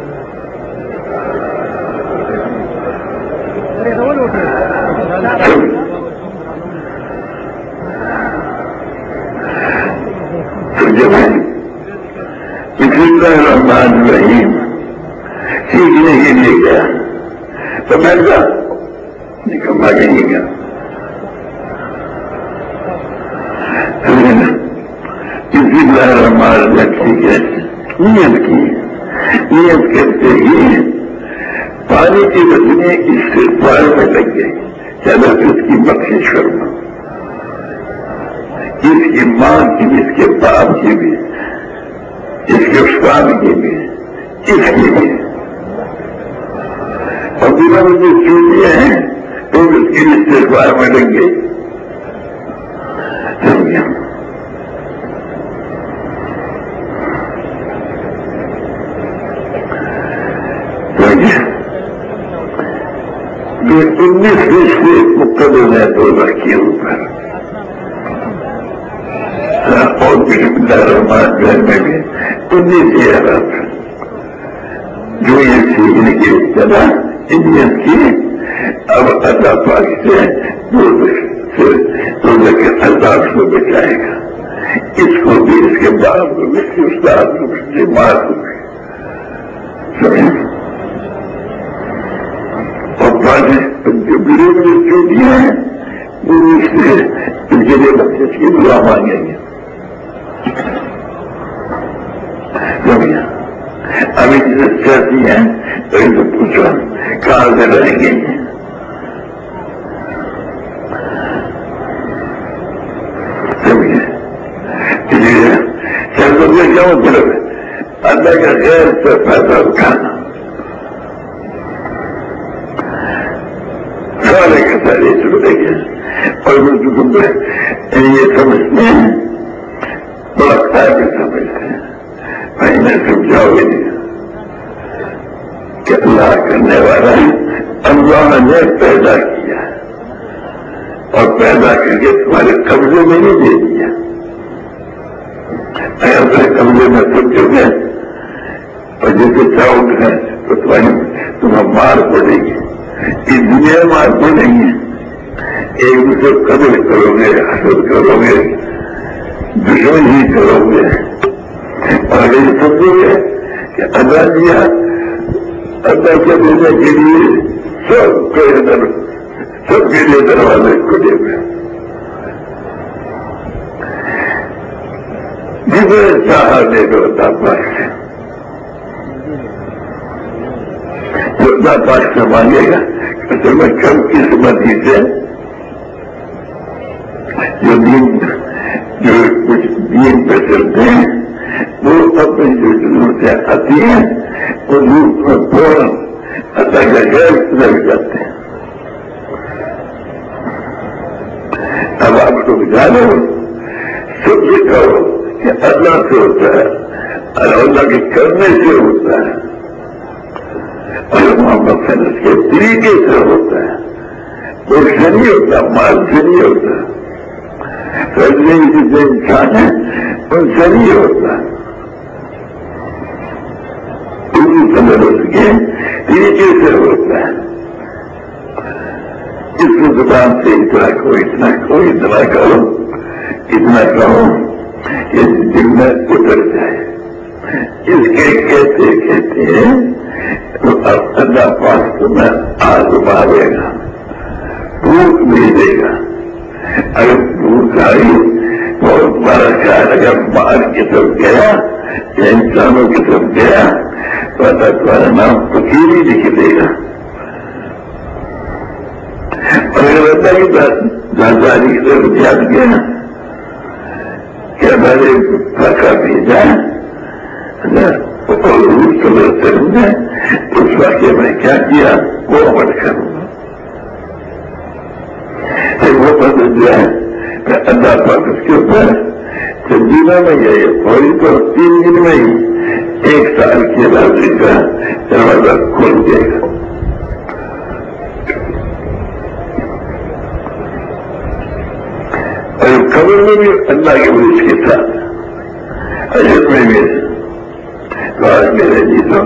جب بسم اللہ الرحمن الرحیم سیکھنے کے لیے گیا تو میں کہا نکما کے نہیں گیا اسی طرح ہمارے لکھی ہے نیت کی نیت کرتے ہی پانی کی بچنے استغفار میں لگ گئی. چلو اس کی بخشش کرنا، اس کی ماں کی بھی، اس کے باپ کی بھی، اس کے استاد کی بھی، اس کی بھی، اور دنوں میں جو چوٹیاں ہیں تو اس کی استغفار میں لگ گئی. انیس فیصد مقدم ہے دو لڑکیوں کے اوپر، اور بسم اللہ الرحمن الرحیم میں بھی انیس ہزار جو یہ سیکھنے کی ابتدا انڈین کی. اب اللہ پاک سے اللہ کو بچائے گا، اس کو بھی، اس کے باپ کو بھی، اس کے استاد کو بھی، اس کی ماں کو بھی. اور بعض جو بڑے بڑے چوٹیاں ہیں وہ اس سے ان کے لیے بچے کی دعا مانگیں گے. ابھی جسے چاہتی ہیں تو ان سے پوچھو کہاں سے رہیں گے. کیا مطلب ہے؟ اللہ کا غیر سے پیسہ اٹھانا، سارے کے سارے چھوٹے گے. اور یہ سمجھتے ہیں بڑا قابل سمجھتے ہیں. میں نے سمجھاؤ گے نہیں کہ اللہ کرنے والا اللہ نے پیدا کیا اور پیدا کر کے تمہارے قبضے میں نہیں دے دیا. اگر تمہیں قبضے میں سمجھو گے اور جیسے چاہو گے تو تمہیں تمہیں مار پڑے گی. اس دنیا مار پڑے گی، ایک دوسرے قدر کرو گے، حسد کرو گے، دشمنی کرو گے. اور اگر یہ سمجھو گے کہ اللہ دیا، اللہ کے دینے کے لیے سب کے ادھر سب کے لیے دروازے کھلے ہوئے. جسے چاہا دے دو اللہ پاک سے، جو اللہ پاک سے مانگے گا کہ میں کم قسمتی سے جو دین جو کچھ دین پہ چلتے ہیں وہ اپنی جو ضرورتیں آتی ہیں وہ ضرورت میں فوراً اللہ کا غیر لگ جاتے ہیں. اب آپ لوگ جانو سب سے کہو کہ اللہ سے ہوتا ہے اور اللہ کے کرنے سے ہوتا ہے اور محمد صلی اللہ علیہ وسلم کے طریقے سے ہوتا ہے. وہ سے نہیں ہوتا، مال سے نہیں ہوتا، فیصلے جتنے انسان ہیں ان سے نہیں ہوتا. اس کے طریقے سے ہوتا ہے. اس زبان سے اتنا کو اتنا کو اتنا کرو اتنا کہو کہ دل میں اتر جائے. اس کے کہتے کہتے ہیں اللہ پاک تمہیں آزمائے گا، بھوک بھی دے گا. اگر بھوک آئی تو تمہارا خیال اگر مال کی طرف گیا یا انسانوں کی طرف گیا تو اللہ تمہارا نام فقیر ہی لکھ دے گا. اور اگر اللہ کی داداری کی طرف یاد گیا کہ ہمارے پھکا بھیجا نے اس واقعے میں کیا کیا وہ عمل کروں گا. پھر وہ بدل جائے کہ اللہ پاک اس کے اوپر دنوں میں گئے فوری طور تین دن میں ہی ایک سال کی علاوہ کا دروازہ کھول دے گا. اور خبر میں بھی اللہ کے وجہ کے ساتھ اجت میں بھی آج میرے جی تو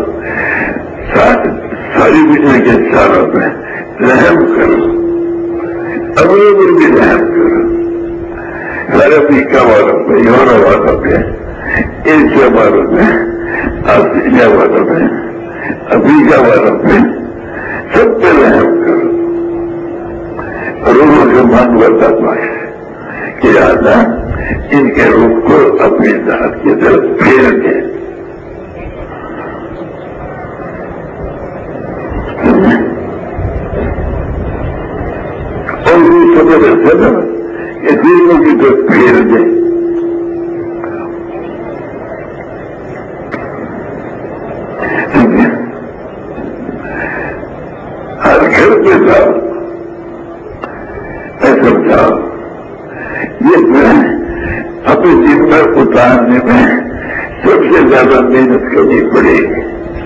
ساری دنیا کے سالوں میں رحم کرو، اپنے پر بھی رحم کرو. سارے افریقہ والوں پہ، یورپ والوں پہ، ایشیا والوں پہ، آسٹریلیا والوں پہ، افریقہ والوں پہ، سب پہ رحم کرو. روحوں کے مان بتا پائے کہ اللہ ان کے روح کو اپنی ذات کی طرف پھیر دیں. اور یہ سمجھ ایسا نا کہ دونوں کی طرف پھیر دیں. ہر گھر کے ساتھ ایسا تھا یہ میں اپنے دن میں اتارنے میں سب سے زیادہ محنت کرنی پڑے گی.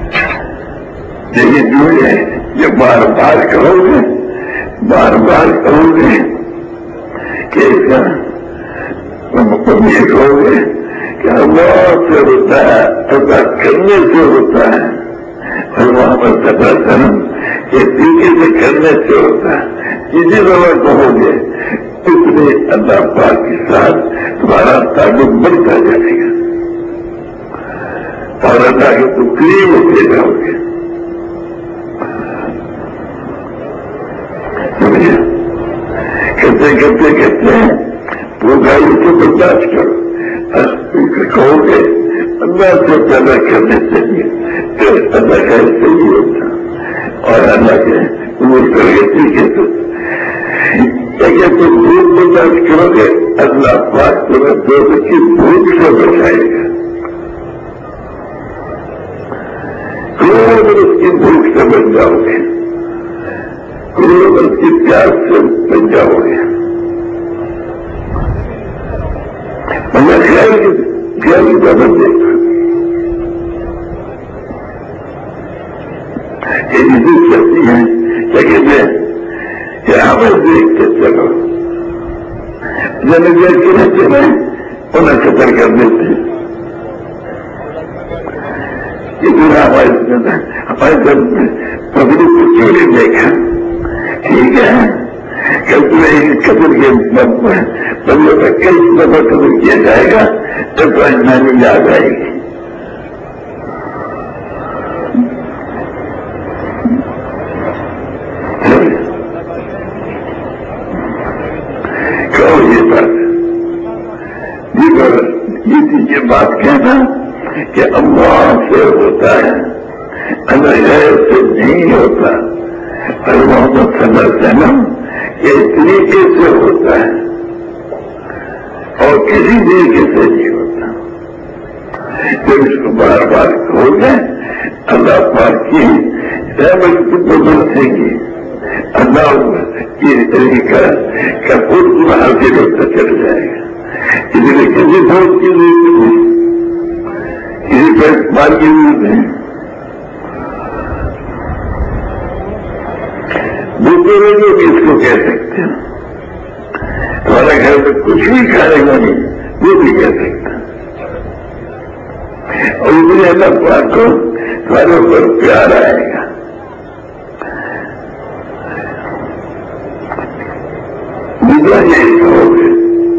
لیکن جو ہے یہ بار بار کرو گے بار بار کرو گے کہ ایسا تم یہ کہو گے کہ اللہ سے ہوتا ہے ایسا کرنے سے ہوتا ہے اور وہاں پر سدا کرم یہ طریقے سے کرنے سے ہوتا ہے. جتنی دفعہ کہو گے اتنے اللہ پاک کے ساتھ تمہارا تعلق بڑھتا جائے گا اور اللہ کے تم قریب ہوتے جاؤ گے. سمجھے کرتے کرتے کرتے وہ گاڑی کو برداشت کرو کہو گے اللہ سے پیدا کرنے چاہیے تو اللہ کا صحیح ہوتا اور اللہ کے امور کرتی کے تو اگر تم بھوک برداشت کرو گے اللہ پاک تمہیں دو کی بھوک سے بچائے گا. کروڑوں برس کی بھوک سے بچ جاؤ گے کروڑوں برس کی پیاس سے بچ جاؤ گے. مگر خیال خیال کا بن دیکھا یہ بھی چلتی ہے لیکن میں یہاں پر دیکھ کے چلو جب دیکھ کے نہ چلے انہیں قدر کر دیتے اتنا ہمارے ہمارے گھر میں پبلک کو کیوں نہیں دیکھا. ٹھیک ہے کل تمہیں قدر کے بندوں کا کئی دفعہ قدر کیا جائے گا تب پہنچانی یاد آئے گی. یہ بات کہنا کہ اللہ سے ہوتا ہے اللہ سے نہیں ہوتا اور محمد صلی اللہ علیہ وسلم اس طریقے سے ہوتا ہے اور کسی طریقے سے نہیں ہوتا. جب اس کو بار بار کہو گے اللہ پاک کی رحمت کو برسے گی اللہ یہ طریقہ کا خود حاصل ہوتا چل جائے گا. اس لیے کسی دوست کی ضرورت نہیں کسی کا استعمال کی ضرورت نہیں. دوسرے لوگ بھی اس کو کہہ سکتے ہیں تمہارے گھر میں کچھ بھی کھانے کا نہیں وہ بھی کہہ سکتا اور اس لیے اللہ پاک کو تمہارے اوپر پیار آئے گا. دوسرا یہی کہو گے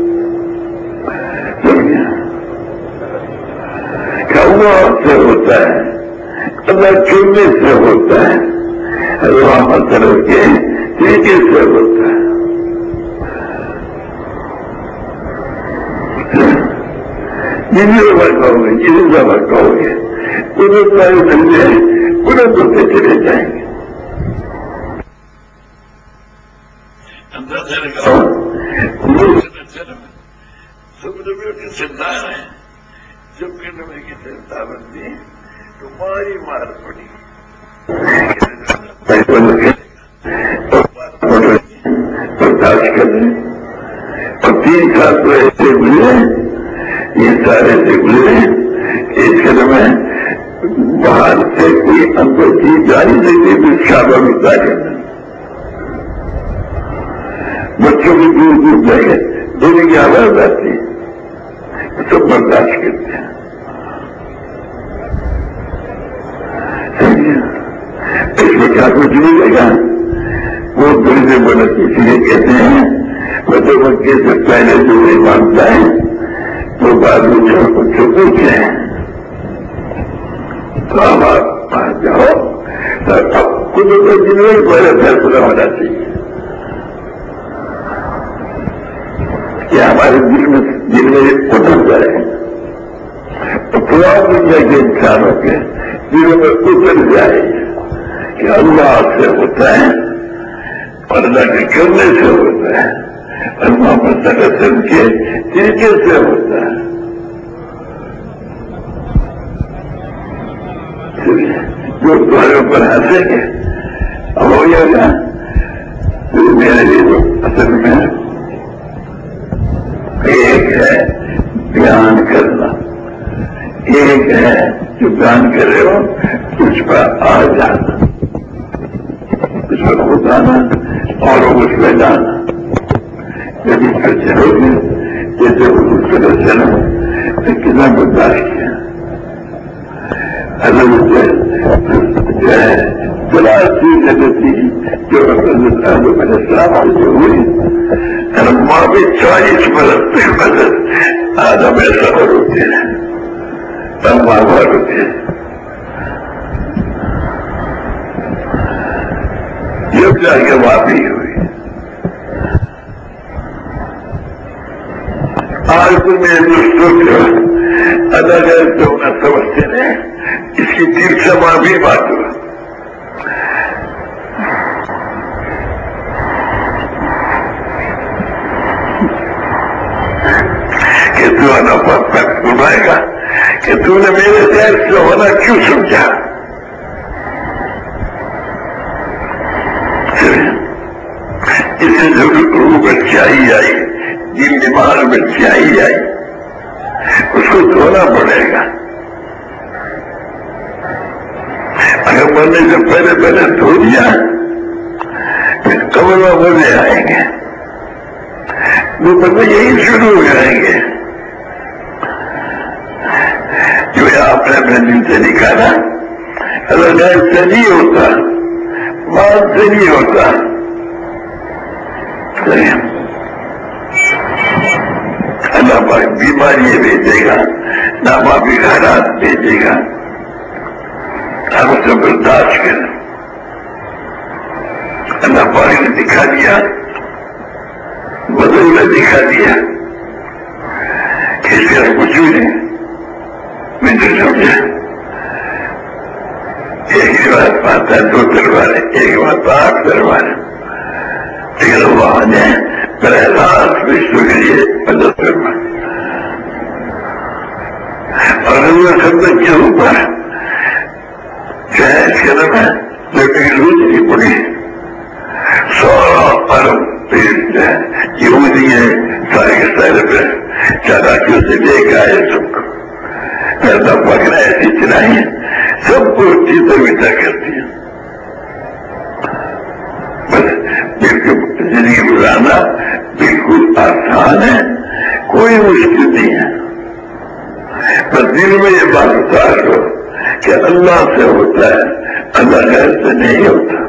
اللہ سے ہوتا ہے اللہ چننے سے ہوتا ہے اللہ مطلب کے طریقے سے ہوتا ہے. جتنی دفعہ کہو گے جتنی دفعہ کہو گے انہیں سارے بندے انہیں بندے چلے جائیں گے. اندازہ لگاؤ سمجھ کے سردار ہیں جب کہ نبی کی چنتا بنتی تو ماری مار پڑی برداشت کرنے اور تین سال تو ایسے گزرے یہ سارے سے گزرے اس قدم میں باہر سے کوئی اندر چیز جاری نہیں تھی پھر شابہ ملتا کرنا بچوں کی دور دور جائے گئے دونوں کی آواز آتی سب برداشت کرتے ہیں. اس میں کیا کچھ ملے گا وہ دل سے بڑا اس لیے کہتے ہیں وہ تو بچے سے پہلے جو نہیں مانتا ہے تو بعد میں جو کچھ پوچھے ہیں تو آپ آ جاؤ اب خود کو دن میں بڑا فیصلہ ہونا چاہیے کہ ہمارے دل میں دل میں اتر جائے اپنا دنیا کے انسانوں کے دلوں میں اتر جائے کہ اللہ سے ہوتا ہے اور اللہ کے کرنے سے ہوتا ہے اور محمد صلی اللہ علیہ وسلم کے طریقے سے ہوتا ہے. جو تمہارے اوپر ہنسیں گے اب ہو جائے گا میرے لیے تو اصل میں ایک ہے بیان کرنا، ایک ہے جو بیان کر رہے ہو اس پر آ جانا، اس پر خود آنا اور اس پہ جانا. جب اس پہ چلو گے جیسے اس طرح چلو کتنا برداشت کیا حضرت جو ہے تلاشی جگتی جو حضرت آدم علیہ السلام سے ہوئی اور ماں بھی چالیس برس تک حضرت آدم ایسا اور ہوتے ہیں اور ماں بار ہوتے ہیں. جب جا کے معافی ہوئی. آج تو میرے دوستوں کو الگ الگ تو نہ سمجھتے ہیں اس کی دل سے معافی بات ہو کہ تو آنا پک گھمائے گا کہ تو نے میرے دیر سے ہونا کیوں سمجھا. اس سے ضرور روح میں سیاہی آئی، دل دماغ میں سیاہی آئی، اس کو دھونا پڑے گا. اگر مرنے سے پہلے پہلے دھو دیا پھر قبر میں مزے آئیں گے، وہ بندے یہی شروع ہو جائیں گے. جو آپ نے اپنے دل سے نکالا اگر غیر سے نہیں ہوتا، مال سے نہیں ہوتا، اللہ پاک بیماری بھیجے گا، ناپاکی حالات بھیجے گا. ہم اسے برداشت کریں. اللہ پاک نے دکھا دیا، بدل میں دکھا دیا کہ اس کا کچھ بھی نہیں. میں نے سمجھا ایک ہی بات پاتا ہے دو تلواریں، ایک بات آٹھ تلواریں. لیکن اللہ نے براہ راست رشتوں کے لیے مدد کرنا اور اللہ خدمت کے اوپر جائز کرم ہے جو کہ روز کی پڑی سارا عرب پیٹ ہے یہودی ہے سارے کے سارے پہ چالاکیوں سے لے کے آئے سب کو اللہ پاک نے ایسی چلائی سب کو چیزیں مٹا کرتی ہے. بس بالکل زندگی گزارنا بالکل آسان ہے، کوئی مشکل نہیں ہے. بس دل میں یہ بات اتار لو کہ اللہ سے ہوتا ہے، اللہ غیر سے نہیں ہوتا.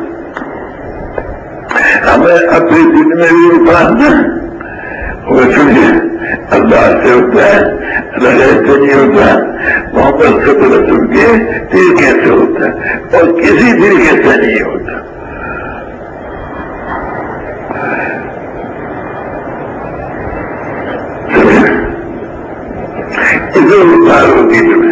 ہمیں اپنے دل میں بھی اتارنا وہ سنیے اللہ سے ہوتا ہے، اللہ غیر سے نہیں ہوتا. محمد صلی اللہ علیہ وسلم کے طریقے سے ہوتا ہے اور کسی طریقے سے نہیں ہوتا. اسے اتارو دل میں.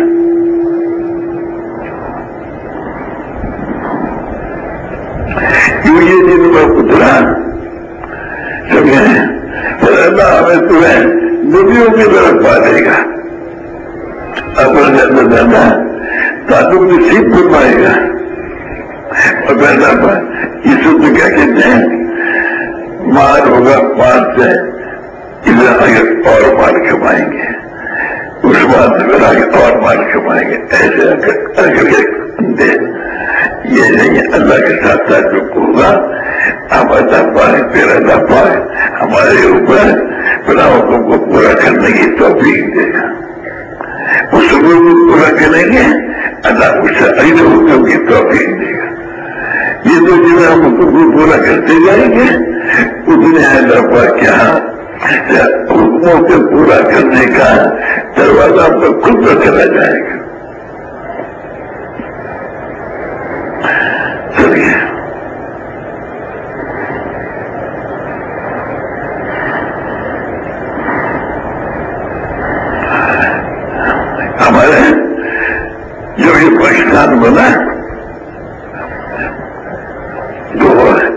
یہ دن میں اترا سمجھے پھر اللہ ہمیں تمہیں نبیوں کی طرف پالے گا، اپنے اندر زیادہ تعلق کی سیکھ فرمائے گا. اور پیدا پر اس وقت کیا کہتے ہیں مال ہوگا، مال سے ادھر اگر اور مال کمائیں گے، اس بات سے آگے اور مال کمائیں گے. ایسے اگر دے یہ نہیں اللہ کے ساتھ ساتھ جو ہوگا ہم اللہ پائے پھر اللہ پائے ہمارے اوپر بنا حکم کو پورا کرنے کی توفیق دے گا. اس حکم کو پورا کریں گے اللہ اس سے اگلے حکم کی توفیق دے گا. یہ تو جنہیں ہم حکم کو پورا کرتے جائیں گے اتنے اللہ پاک کے ہاں حکموں سے پورا کرنے کا دروازہ ہم کو خود پر چلا جائے گا. چلیے ہمارے جو یہ پاکستان بنا تو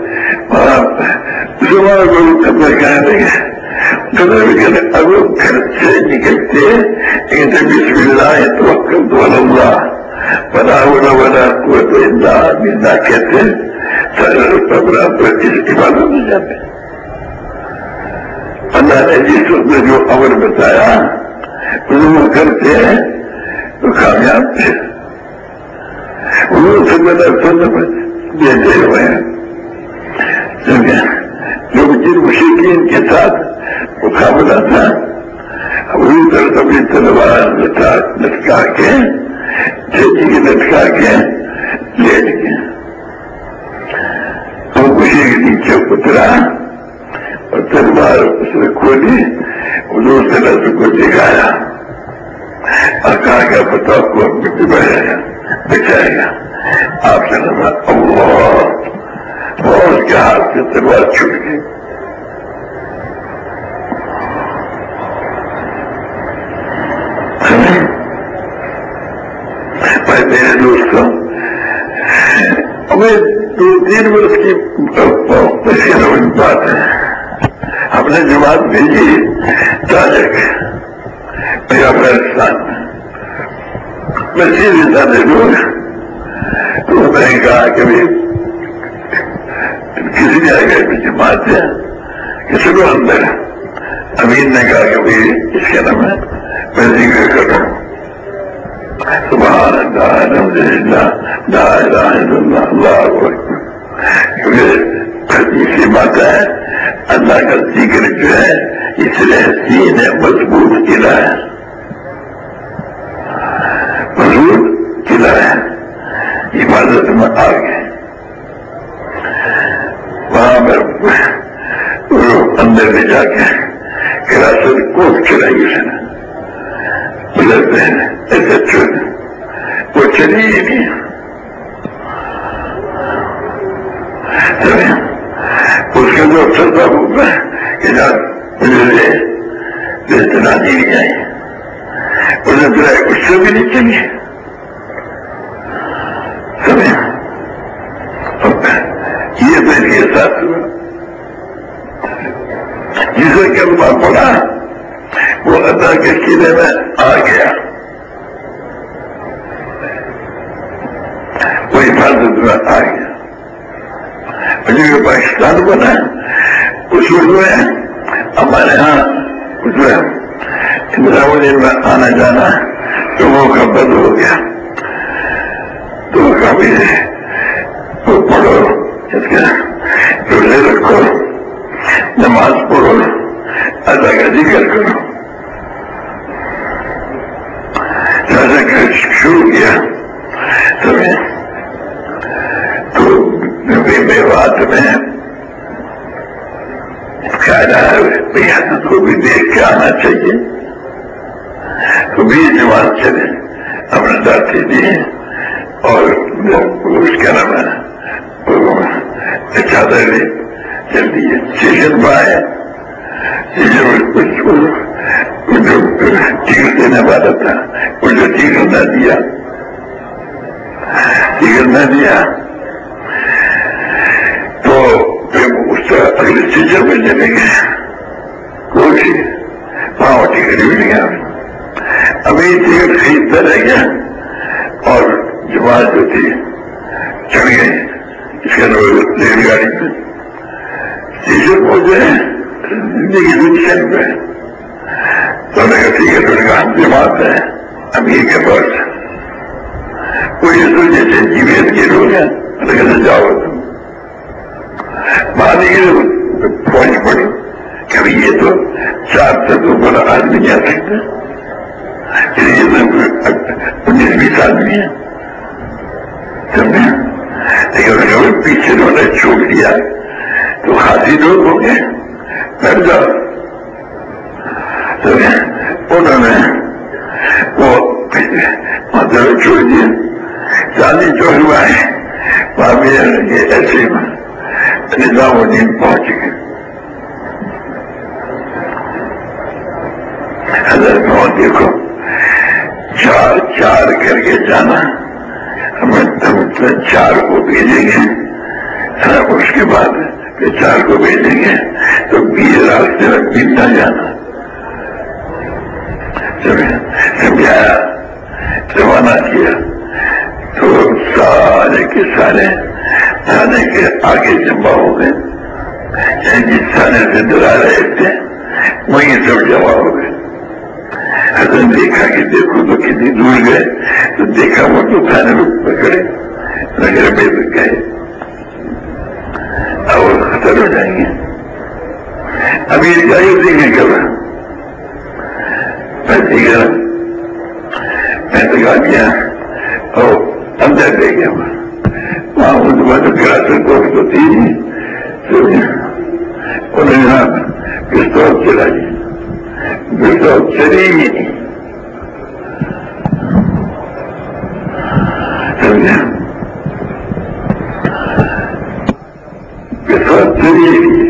زمانہ کو کپڑے کہنے لگے اب گھر سے نکلتے لیکن بسم اللہ توکلت علی اللہ ولا حول ولا قوت الا باللہ کہتے سر قبرہ پر اس عبادت میں جاتے. اللہ نے جس وقت میں جو امر بتایا وہ کرتے ہیں تو کامیاب تھے. وہ سے بنا سن دیتے ہوئے ہیں جو جن مشرکین کے ساتھ مقابلہ تھا وہی طرح اپنی تلوار لٹکا کے چیٹی کے لٹکا کے لیٹ گئے. وہ خوشی کے نیچے اترا اور تلوار اس نے کھولی حضور صلی اللہ علیہ وسلم کو دکھایا اور کہا کہ بتاؤ کو بچائے گا بچائے گا. آپ سے نظر اللہ اور اس کے ہاتھ سے تلوار چھوٹ گئی. بھائی میرے دوستوں ہمیں دو تین برس کی بات ہے. ہم نے جماعت بھیجی تاجک میں افغانستان میں میں سیدھے سادے لوگ تو میں نے کہا کہ کسی جگہ میں جماعت ہے کسی کو اندر امین نے کہا کہ بھائی اس کا نام ہے میں ذکر کر رہا ہوں سبحان اللہ الحمد للہ لا الہ الا اللہ اللہ اکبر. کیونکہ اسی بات ہے اللہ کا ذکر جو ہے اس لیے حسین ہے مضبوط قلعہ ہے مضبوط قلعہ ہے. حفاظت میں آ گئے وہاں پر اندر لے جا کے کراچی کوٹ چلائی اس نے بلتے ہیں ایسے چھوڑ وہ چلی ہی نہیں. اس کے جو افسر صاحب ہوگا کہ جب مجھے اطلاع دی نہیں آئی انہیں بلائے اس سے بھی نہیں چلی سمجھ. یہ میرے ساتھ ہوا جسے کلمہ پڑا وہ اللہ کے قلعے میں آ گیا وہ حفاظت میں آ گیا. جو پاکستان بنا اس میں ہمارے یہاں اس میں امراؤدین میں آنا جانا لوگوں کا بند ہو گیا تو کبھی وہ پڑھو اس کے روزے رکھو نماز پڑھو اللہ کا ذکر کرو ایسا شروع کیا تو میوات میں خیال ہے حضرت کو بھی دیکھ کے آنا چاہیے تو بھی جوان چلے اپنے ساتھی دیے اور اس کا نام ہے چادر جلدی اسٹیشن پر آئے جو ٹکٹ دینے والا تھا وہ جو ٹکٹ نہ دیا ٹکٹ نہ دیا تو پھر اس کا اگلے اسٹیشن میں چلے گئے کوئی وہاں ٹکٹ مل گیا. ابھی ٹکٹ خریدتا رہ گیا اور جماعت جو تھی چڑھ گئی اس کے ریل گاڑی پہ اسٹیشن پہنچے زندگی اسٹیشن پہ تو نے کہا ٹھیک ہے تو نے کہا ہم جماعت ہے امیر کے پاس وہ یہ سوچے سے جیویت کے لوگ ہیں لیکن جاؤ تم بعد یہ پہنچ پڑی کبھی یہ تو چار سے تو بڑا آدمی نہیں آ سکتا انیس بیس آدمی ہے سمجھے لیکن پیچھے انہوں نے چھوڑ دیا تو خاصی لوگ ہو گئے بیٹھ جاؤ انہوں نے وہ مطلب چھوڑ دیا چاندی چوک میں آئے وہاں بھی ایسے نظام الدین پہنچ گئے حضرت موت دیکھو چار چار کر کے جانا، ہمیں چار کو بھیجیں گے، اس کے بعد پھر چار کو بھیجیں گے تو بیس راستے میں ملتا جانا، سمجھایا، روانہ کیا تو سارے کے سارے تھانے کے آگے جمع ہو گئے، جس تھانے سے ڈرا رہے تھے وہیں سب جمع ہو گئے۔ حضرت دیکھا کہ دیکھو تو کتنی دور گئے، تو دیکھا وہ تو تھانے میں پکڑے نگر میں گئے، اور خطر ہو جائیں گے۔ ابھی جائے دیکھے کر میں دیکھ رہا میں تو کہا گیا اور اندر لے گیا وہاں اس بات گراس کو تو تھی انہوں نے یہاں پستول چلائی، پستول چلی ہی نہیں، سمجھا، پستول چلی ہی نہیں،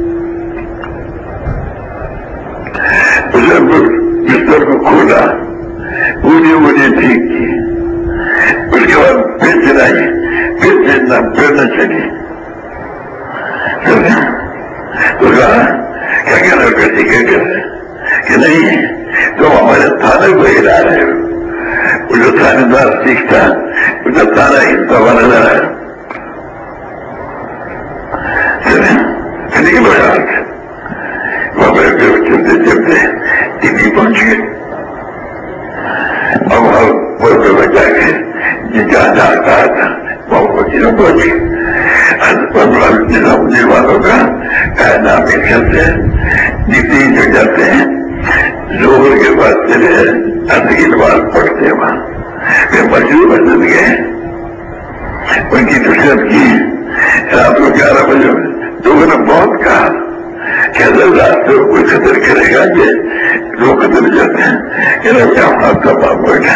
پستول کو کھولا، اونی اونی ٹھیک کی، اس کے بعد پھر چلائی، پھر چلنا پھر نہ چلی، سمجھا، تو کہا کیا کہنا کرتی کیا کر رہے کہ نہیں تم ہمارے تھانے کو ہلا رہے ہو، وہ جو تھانے دار سیکھتا وہ جو تھانہ ہلتا ہوا نظر آیا، نکل ہو یہاں سے، وہاں پہ چلتے چلتے دلی پہنچ گئے، اب ہم پورے میں جا کے جہاں جہاں کہا تھا وہاں پہنچے پہنچ گئے۔ نظام والوں کا نام چلتے ہیں جتنی جو جاتے ہیں زور کے بعد چلے اصل کی نماز پڑھتے ہیں، وہاں پھر مسجد مسجد گئے، ان کی نصرت کی، رات کو گیارہ بجے لوگوں نے بہت کہا کہ اگر رات سے کوئی قدر کرے گا یہ لوگ قدر جاتے ہیں کہ آپ کا باپ بیٹھا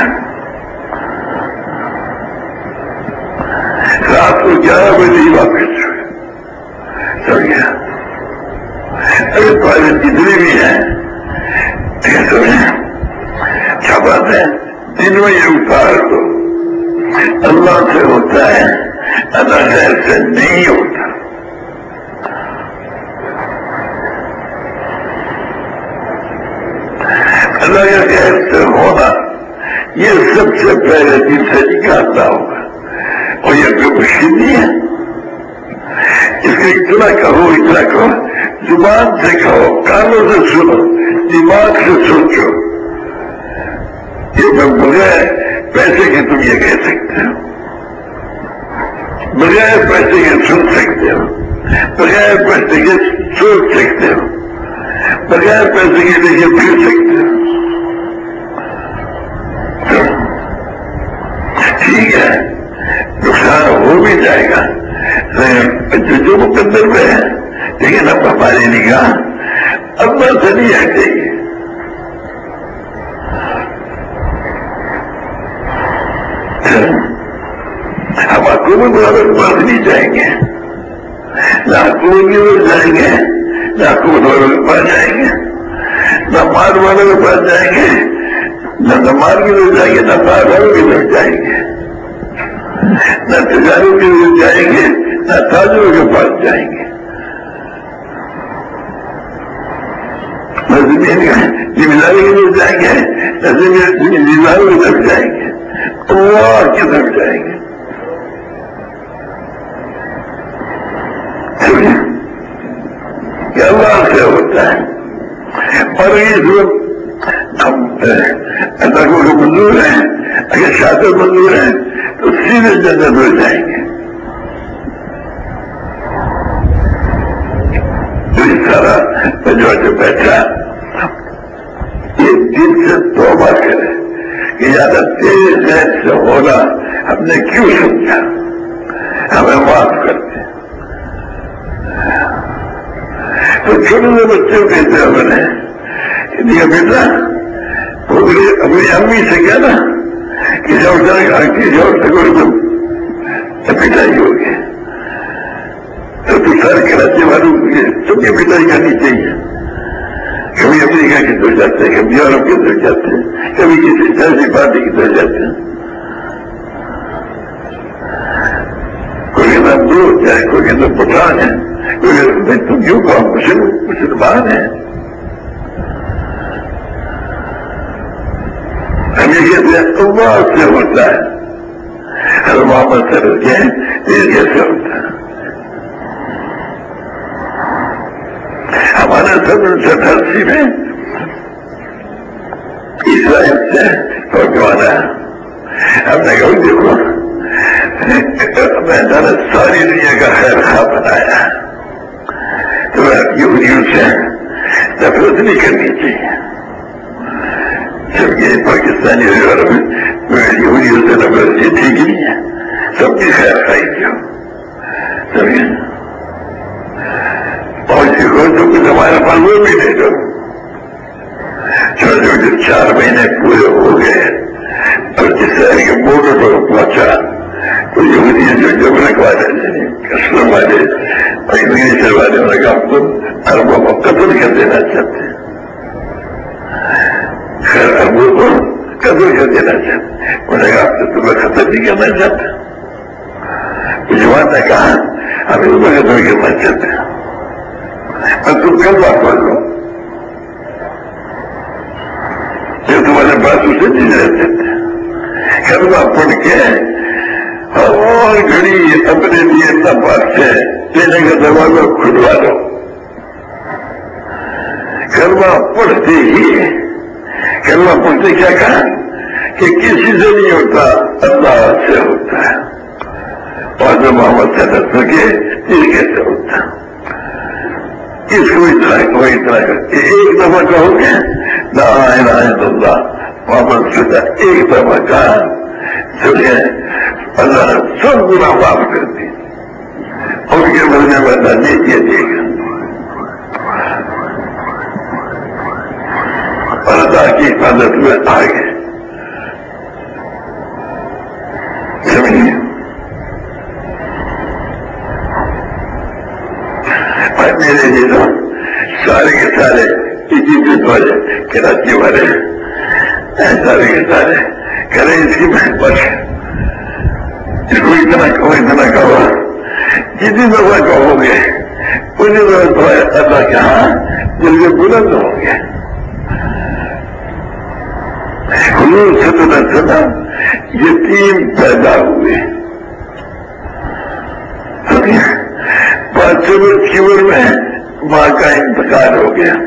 رات کو گیارہ بجے ہی واپس ہوئے، سمجھا، اگر پہلے جتنے بھی ہیں کیا بات ہے، دن میں یہ اتار دو، اللہ سے ہوتا ہے، اللہ خیر سے نہیں ہوتا۔ اللہ کا خیر سے ہونا یہ سب سے پہلے دن سے نکالنا ہوگا، اور یہ کوئی مشکل نہیں ہے، اس کو اتنا کہو اتنا کہو، زبان سے کہو، کانوں سے سنو، دماغ سے سوچو، یہ میں بغیر پیسے کے تم یہ کہہ سکتے ہو، بغیر پیسے کے سن سکتے ہو، بغیر پیسے کے سوچ سکتے ہو، بغیر پیسے کے لیے پھر سکتے ہو، ٹھیک ہے، نقصان ہو بھی جائے گا لیکن جو مقدر میں ہے، لیکن اب ہماری نگاہ اللہ سے نہیں ہٹے گی، ہم حکومت والوں کے پاس نہیں جائیں گے، نہ حکومت کے پاس جائیں گے، نہ حکومت والوں کے پاس جائیں گے، نہ مال والوں کے پاس جائیں گے، نہ نماز کے لوگ جائیں گے، نہ مال والوں کے لوگ جائیں گے، نہ تجاروں کے لوگ جائیں گے، نہ تاجروں کے پاس جائیں گے، نہ زمینداری کے لوگ جائیں گے، نہ زمینداروں کی طرف جائیں گے، اللہ کی طرف جائیں گے، کہ اللہ سے ہوتا ہے، اور یہ صورت ہم اللہ کو منظور ہیں، اگر شاطر منظور ہیں تو سیدھے جنت ہو جائیں گے۔ تو اس طرح جو جو بیٹھا یہ دل سے توبہ کرے کہ زیادہ تیز ذہن سے ہونا ہم نے کیوں سمجھا، ہمیں معاف کر دیں۔ تو چھوٹے سے بچوں کہتے ہیں میں نے بیٹا اپنی امی سے کہنا کسی اور کسی اور سے کوئی تم پٹائی ہوگی تو تو سارے کراچی والوں تم کی پٹائی کرنی چاہیے کبھی امریکہ کی طرف جاتے ہیں، کبھی یورپ کی طرف جاتے ہیں، کبھی کسی سیاسی پارٹی کی طرف جاتے ہیں. کوئی کہتا دوست ہے، کوئی کہتا پٹھان ہے، کوئی کہتا تم کیوں کہو مسلمان ہے. ہم یہ کہتے ہیں اللہ سے ہوتا ہے، ہر محمد سے رکھے یہ کیسے ہوتا ہے. ہمارا سب سے ترسی میں اسرائیل سے پہنچوانا ہے. ہم نے کہا دیکھو میں نے ساری دنیا کا خیر خواہ بنایا تو یہودیوں سے نفرت نہیں کرنی چاہیے. سب یہ پاکستانی یہودیوں سے نفرت یہ ٹھیک نہیں ہے، سب کی خیر خواہی کیوں سب. اور دیکھو تو کچھ ہمارے پاس وہ بھی نہیں دو. چھوٹے چھوٹے چار مہینے پورے ہو گئے اور اسرائیل کے بورڈر پر پہنچا تو یہودی جو جبرک والے کسٹم والے اور امیگریشن والے انہوں نے کہا ہم کو عربوں کو قتل کر دینا چاہتے ہیں. خیر عربوں کو قتل کر دینا چاہتے ہیں. انہوں نے کہا آپ تو تمہیں قتل نہیں کرنا چاہتے. جوان نے کہا ہمیں تمہیں قتل کرنا چاہتے ہیں اور تم کل بات پڑھ لو جو تمہارے پاس اسے نہیں رہتے تھے. کلمہ پڑھ کے اور گھڑی اپنے لیے نفاذ سے لینے کا دروازہ کھلوا دو. کلمہ پڑھتے ہی کلمہ پڑھتے کیا کہا کہ کسی سے نہیں ہوتا اللہ سے ہوتا ہے اور جو محمد سے نہ سکے یہ کیسے ہوتا. اس کو اتنا کو اتنا کر ایک دفعہ کہو گے لا الہ الا اللہ محمد صدا ایک دفعہ کہا سنیے اللہ نے سب گناہ معاف کر دی اور اس کے بدلے میں اللہ نیکیاں دے گا اور اللہ کی حفاظت میں آ گئے. سمجھیے اور میرے لیے تو سارے کے سارے ایجپٹ والے کراچی والے سارے کے سارے کریں اس کی محبت اس کو اتنا کہو اتنا کہو جتنی دفعہ کہو گے اتنی دفعہ اللہ کے ہاں دل کے بلند ہو گے. حضور صلی اللہ علیہ وسلم یتیم پیدا ہوئے پانچ سو برس کی عمر میں ماں کا انتقال ہو گیا.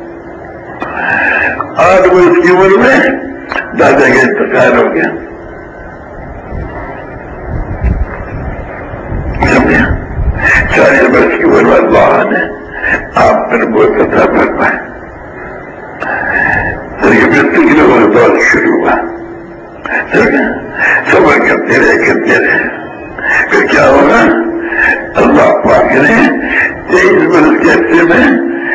آٹھ برس کی عمر میں دادا کا انتقال ہو گیا. چالیس برس کی عمر میں اللہ نے آپ پر بہت عطا فرمایا. دور شروع ہوا صبر کرتے رہے کرتے رہے پھر کیا ہوگا اللہ پاک نے تیئیس برس کے عرصے میں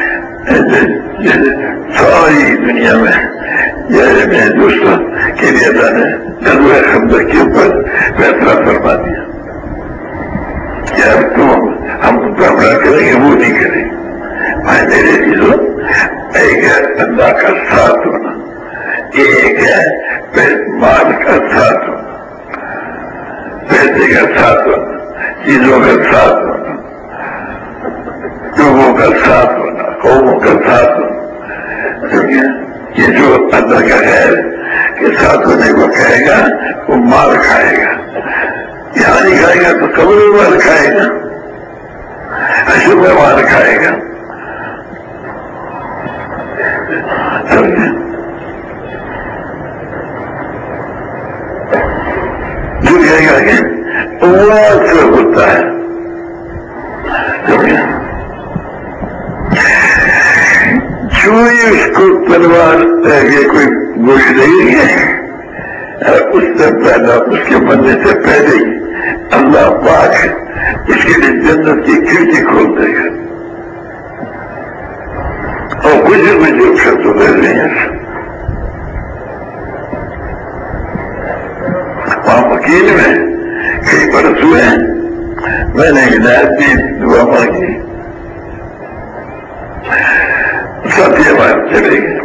ساری دنیا میں جیسے میرے دوستوں کے لیے اللہ نے غزوہ خندق کے اوپر فیصلہ فرما دیا کہ اب تو ہم مقابلہ کریں گے وہ نہیں کریں گے. میں میرے چیزوں ایک ہے اللہ کا ساتھ ہونا، ایک ہے پھر مال کا ساتھ ہونا، پیسے کا ساتھ ہونا، چیزوں کا ساتھ ہونا، لوگوں کا ساتھ ہونا، قوموں کا ساتھ ہونا. یہ جو اللہ کا خیر کے ساتھ ہونے کو کہے گا وہ مال کھائے گا. یہاں نہیں کھائے گا تو قبر میں مال کھائے گا، ایسے میں مال کھائے گا. جو کہے گا کہ اللہ سے ہوتا ہے جو ہی اس کو تلوار یہ کوئی گولی نہیں ہے اس سے پیدا اس کے بننے سے پہلے ہی اللہ پاک اس کے لیے جنت کی کھڑکی کھول دے گا اور کچھ مجھے اس کا تو دے رہے ہیں. وہاں وکیل میں کئی برس ہوئے میں نے ہدایت دی دعا مانگی ساتھی بار چلے گئے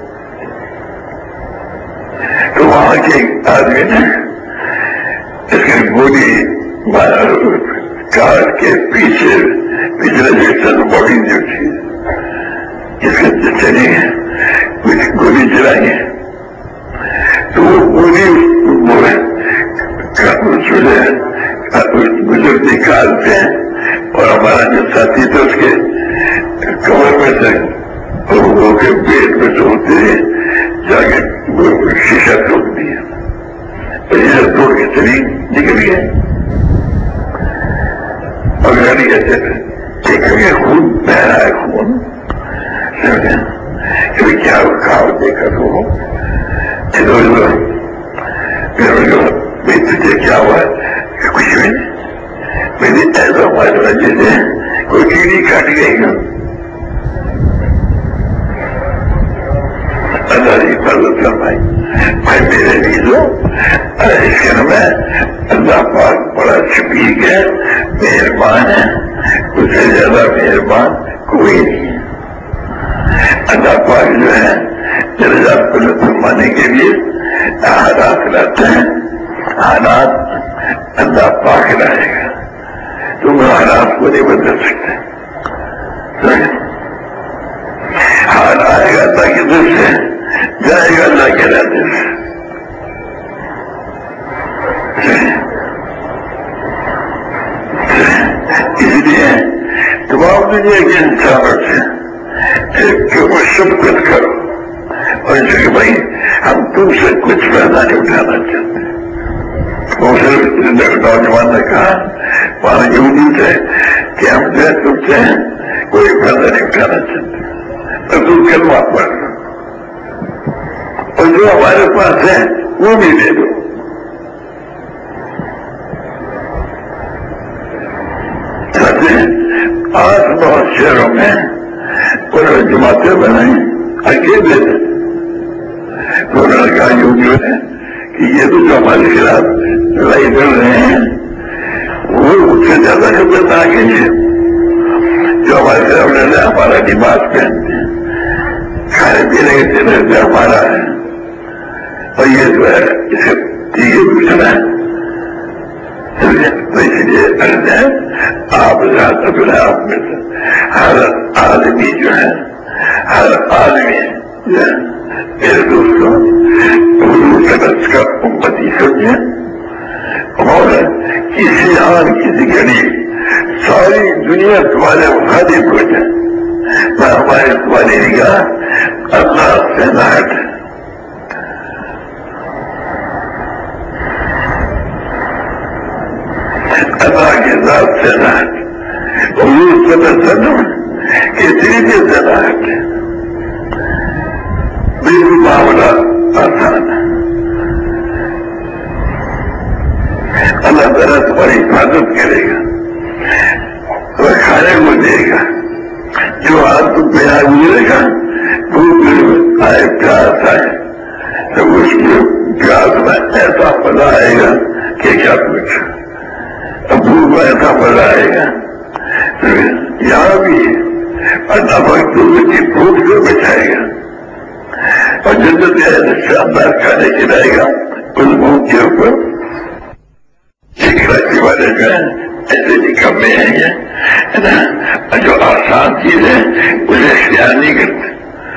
تو وہاں کے آدمی نے اس کی گولی کار کے پیچھے پچھلے جیسا باڈی جو تھی اس کے چلے گئے کچھ گولی چلائیں گے تو وہ گولی بزرگ نکالتے ہیں اور ہمارا جو ساتھی تھا اس کے کمر میں سے وہ کے پیٹ میں سے ہوتے ہیں جا کے شیشہ توڑ دیا اور یہ توڑ کے چلی نکل گئے اور گاڑی کہتے تھے کہ خون بہ رہا ہے خون کہ کیا کھاؤ دیکھا تو تجھے کیا ہوا کچھ بھی میں نے ایسا ماننا جیسے کوئی کیڑی کاٹ گئی گا اللہ کی حفاظت فرمائی میں میرے لیے اس کے نام اللہ پاک بڑا شفیق ہے مہربان ہے اس سے زیادہ مہربان کوئی نہیں ہے اللہ پاک جو ہے درجات کو فرمانے کے لیے حالات لاتے ہیں حالات اللہ پاک لائے گا تم حالات کو نہیں بدل سکتے حال آئے گا اللہ کی طرف سے جائے گا اللہ کے ارادے سے اس لیے تمام دنیا کے انسانوں سے ایک کے اوپر شفقت کرو اور جو کہ بھائی ہم تم سے کچھ فائدہ نہیں اٹھانا چاہتے نوجوان نے کہا وہاں یہودی تھے کہ ہم جو ہے تم سے کوئی فائدہ نہیں اٹھانا چاہتے اور تم کلمہ پڑھ لو اور جو ہمارے پاس ہے وہ بھی دے دو آٹھ نو شہروں میں انہوں نے جماعتیں بنائی اکیلے انہوں نے کہا یوں جو ہے کہ یہ تو جو ہمارے خلاف لڑائی کر رہے ہیں وہ اس سے زیادہ خطرناک ہے جو ہمارے خلاف لڑ رہے ہمارا لباس پہنتے ہیں کھانے پینے کے دن سے ہمارا ہے اور یہ جو ہے اسے ٹھیک پوچھنا ہے تو اس لیے عرض ہے آپ ذات اپنے آپ میں سے ہر آدمی جو ہے ہر آدمی جو ہے میرے دوستوں حضور صدق کا امتی سمجھے اور کسی آن کسی گھڑی ساری دنیا تمہارے خادم ہو جائے میں ہمارے تمہاری نگاہ اللہ سے نہ ہٹے اللہ کے ذات سے نہ ہٹے حضور صدق سنم کے طریقے سے نہ ہٹے بالکل معاملہ آسان ہے اللہ تعالیٰ تمہاری حفاظت کرے گا اور کھانے کو دے گا جو ہاتھ تم پہ آ گزرے گا بھوک آئے پیاس آئے تو اس میں پیاس میں ایسا مزہ آئے گا کہ کیا پوچھو بھوک میں ایسا مزہ آئے گا یہاں بھی اللہ مقدور کی بھوک کو بچائے گا اور جنت شاندار کھانے کھلائے گا اس بھوک کے اوپر کراچی والے جو ہے ایسے نکمے ہیں نا جو آسان چیز ہے اسے اختیار نہیں کرتے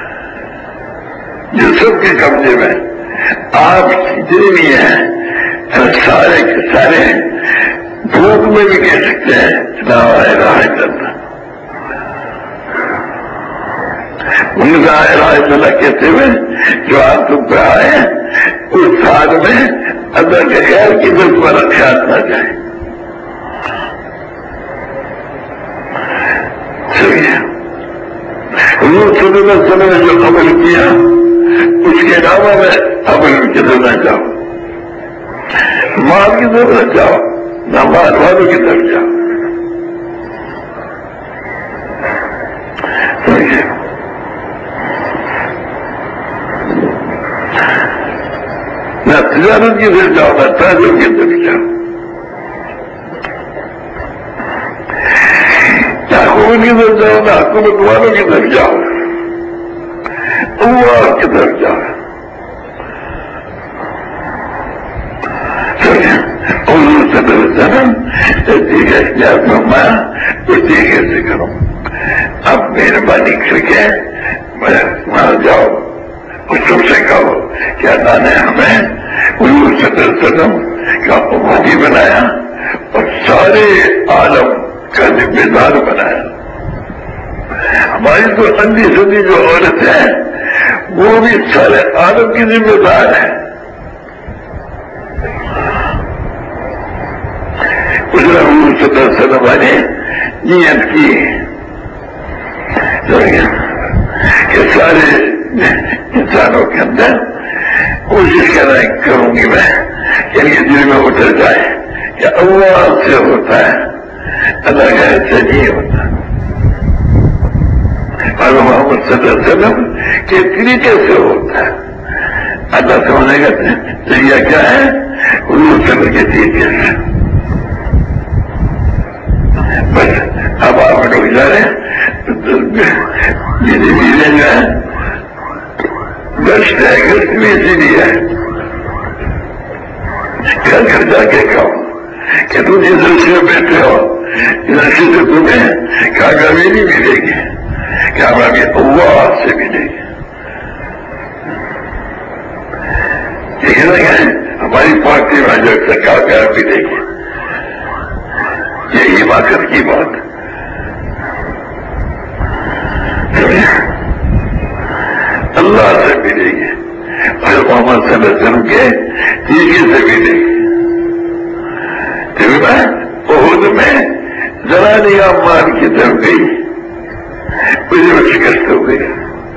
جو سب کے قبضے میں آپ جتنے بھی ہیں سارے کے سارے بھوک میں بھی کہہ سکتے ہیں لا الہ الا اللہ ان کا لا الہ الا اللہ کہتے ہوئے جو آپ تم پہ آئے اس سال میں اللہ کے خیر کی طرف والا خیال نہ جائے حضور صلی اللہ علیہ وسلم نے جو عمل کیا اس کے علاوہ میں عمل کی طرف نہ جاؤ مال کی طرف نہ جاؤ نہ مال والوں کی طرف جاؤ نہ تجارت کی طرف جاؤ نہ تاجر کی طرف جاؤ نہ حکومت کی طرف جاؤ نہ حکومت والوں کی طرف جاؤ اللہ کی طرف جا رہا حضور صلی اللہ علیہ وسلم ٹھیک ہے کیا فرمایا تو ٹھیک ہے سے کروں اب مہربانی کر کے وہاں جاؤ اس سے کہو کیا دانے ہمیں حضور صلی اللہ علیہ وسلم کا امتی بنایا اور سارے عالم کا ذمہ دار بنایا. ہماری تو اندھی سندھی جو عورت ہے وہ بھی سارے عالم کی ذمہ دار ہے. حضور صلی اللہ علیہ وسلم نے نیت کی کہ سارے انسانوں کے اندر کوشش کریں کروں گی میں کہ یہ دل میں اتر جائے کہ اللہ سے ہوتا ہے اللہ کا ایسے نہیں ہوتا. اور محمد صلی اللہ علیہ وسلم کے طریقے سے ہوتا ہے. اللہ سے ہونے کا ذریعہ کیا ہے؟ حضور صلی اللہ علیہ وسلم کے طریقے سے. بس اب آپ لوگ جا رہے ہیں میری بیوی جو ہے گشت ہے گشت بھی اسی لیے ہے گھر گھر جا کے کہو کہ تم جس رشتے میں بیٹھے ہو اس رشتے سے تمہیں کامیابی نہیں ملے گی کامیابی اللہ سے ملے گی. دیکھنا کیا ہے ہماری پارٹی میں جو اکثر کامیابی ملے گی یہ حماقت کی بات. اللہ سے ملے گی اور محمد صلی اللہ علیہ وسلم کے طریقے سے ملے گی. عہد میں ذرا نگاہ مان کی طرف گئی مجھے شکست ہو گئی.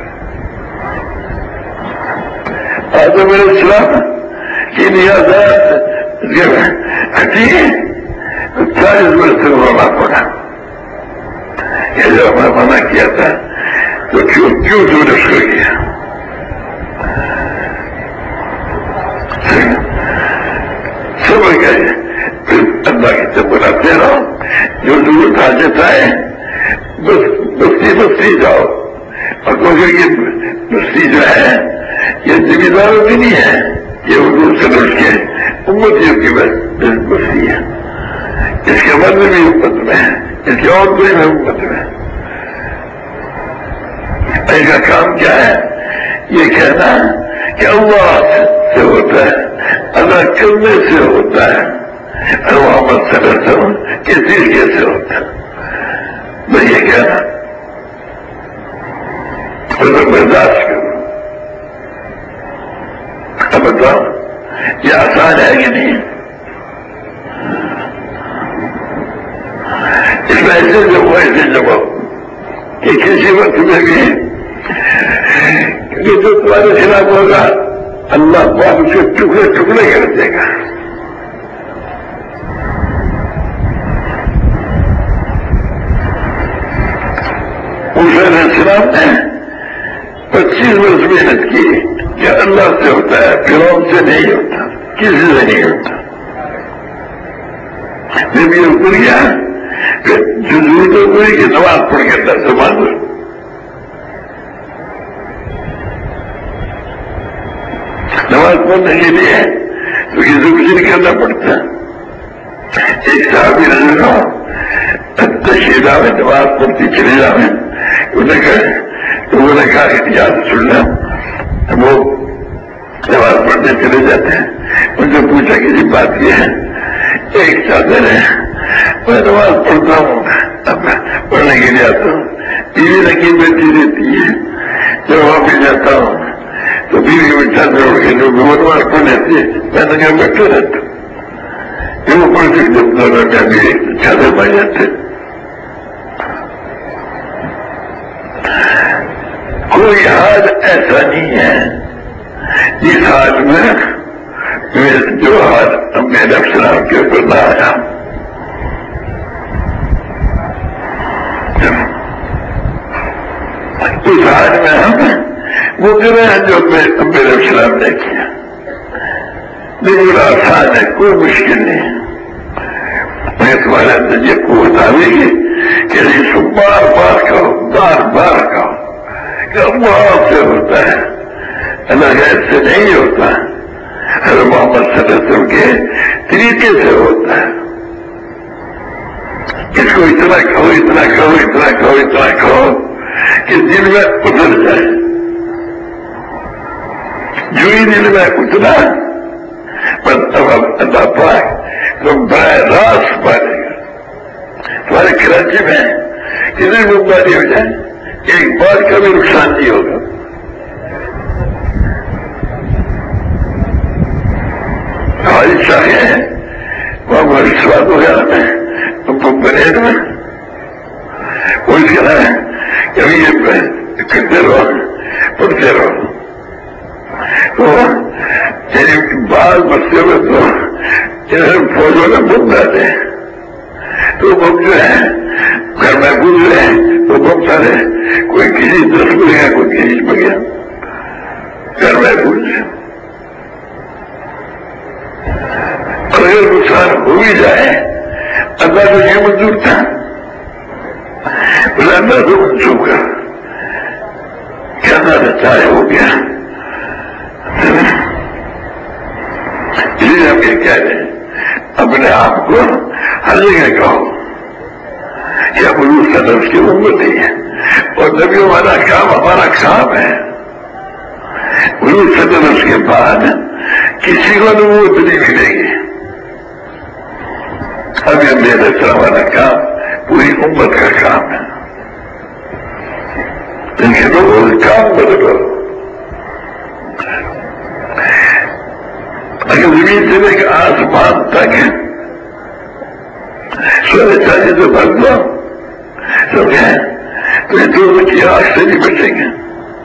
آدم علیہ السلام کی نیازات ہٹی چالیس برس سے رونا پڑا. یہ جو ہم نے منع کیا تھا تو کیوں کیوں دورش ہو گیا. سمجھ گئے اللہ کی طرف بلاتے رہو جو ضرورت آ جاتا ہے بس بستی بستی جاؤ اور کوشش کی بستی جو ہے یہ ذمہ داروں کی نہیں ہے یہ حضور صلی اللہ علیہ وسلم کے امتیوں کی بستی ہے. اس کے بعد میں بھی امت میں ہے اس کے اور کوئی میں امت میں. ایسا کام کیا ہے یہ کہنا کہ اللہ سے ہوتا ہے اللہ کرنے سے ہوتا ہے اور محمد صلی اللہ علیہ وسلم کے طریقے سے ہوتا ہے. میں یہ کہنا اور برداشت کروں. اب بتاؤ یہ آسان ہے کہ نہیں؟ اس میں ایسے جب ایسے جواب کہ کسی وقت میں بھی کہ جو تمہارے خلاف ہوگا اللہ پاک اسے ٹکڑے ٹکڑے کر دے گا. موسیٰ علیہ السلام نے پچیس برس محنت کی کہ اللہ سے ہوتا ہے فرعون سے نہیں ہوتا کسی سے نہیں ہوتا. جب یہ اوپر گیا کہ جو ضرورت ہوئی کہ نماز پڑھ کے اللہ سے مانگو. نماز پڑھنے کے لیے تو کسی کو کچھ نہیں کرنا پڑتا. ایک صحابی رضی اللہ تشہیرہ میں نماز پڑھتی چلی جاویں انہوں نے کہا کہ یاد سننا وہ نماز پڑھنے چلے جاتے ہیں. ان سے پوچھا کسی بات یہ ہے ایک چادر ہے میں نماز پڑھتا ہوں اب پڑھنے کے لیے آتا ہوں بیوی لگی بیٹھی رہتی ہے جب وہاں پہ جاتا ہوں تو بیوی میں چادر اڑ کے جو نماز پڑھ لیتی ہے میں نے کہا بیٹھے رہتا ہوں کہ وہ پڑھ کے جب دونوں میں بھی چادر پائی جاتے. کوئی حال ایسا نہیں ہے جس حال میں جو حال میرے افسران کے اوپر نہ آیا. اس حال میں ہم وہ کرے ہیں جو میرے افسران نے کیا. لیکن آسان ہے کوئی مشکل نہیں. میں تمہارے اندر یہ قوت آئے گی کہ اس کو بار بار کہو بار بار کہو وہاں سے ہوتا ہے، اللہ غیر سے نہیں ہوتا، حضرت محمد صلی اللہ علیہ وسلم کے طریقے سے ہوتا ہے. اس کو اتنا کہو اتنا کہو اتنا کہو اتنا کہو کہ دل میں اتر جائے. جو ہی دل میں اتنا بس اب اللہ پاک تم براہ راست پالے گا. تمہارے کراچی میں کتنی بمباری ہو جائے ایک بار کا بھی نقصان نہیں ہوگا. ہماری شاخیں ہیں وہاں ہماری سواد وغیرہ میں بریڈ میں وہ اس کا ہے کہ ابھی یہ کرتے رہو پڑھتے رہو. تو بعض بچے میں تو فوجوں میں بم ڈالتے ہیں تو بم جو ہے گھر میں گزرے تو بم سارے کوئی کسی دس پہ گیا کوئی کسی پہ گیا گھر میں گزرے. اگر نقصان ہو بھی جائے اللہ تو یہ منظور تھا بلا اللہ تو منسوخ کر کہنا رہتا ہے ہو گیا. یہ ہم یہ کہہ رہے ہیں اپنے آپ کو ہر جگہ کہو کہ اب حضور صلی اللہ علیہ وسلم کی امت ہی ہے اور نبی ہمارا کام ہمارا کام ہے. حضور صلی اللہ علیہ وسلم کے بعد کسی کو نبوت نہیں ملے گی. ابھی ہم میرے السلام والا کام پوری امت کا کام ہے. لیکن لوگوں کا کام بدلو. اگر زمین سے لے کے آسمان تک سونے چاہیے تو بھر دو سمجھے تو یہ دونوں کی آگ سے نہیں بچیں گے.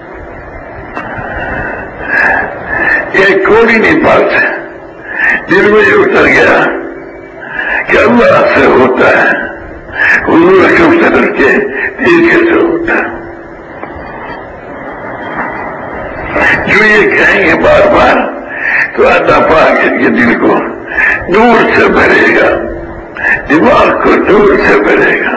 ایک کوڑی نہیں پاس دل میں یہ اتر گیا کہ اللہ سے ہوتا ہے حضور اکرم صلی اللہ علیہ وسلم کے طریقے سے ہوتا ہے. جو یہ کہیں گے بار بار تو اللہ پاک ان کے دل کو نور سے بھرے گا، دماغ کو نور سے بھرے گا.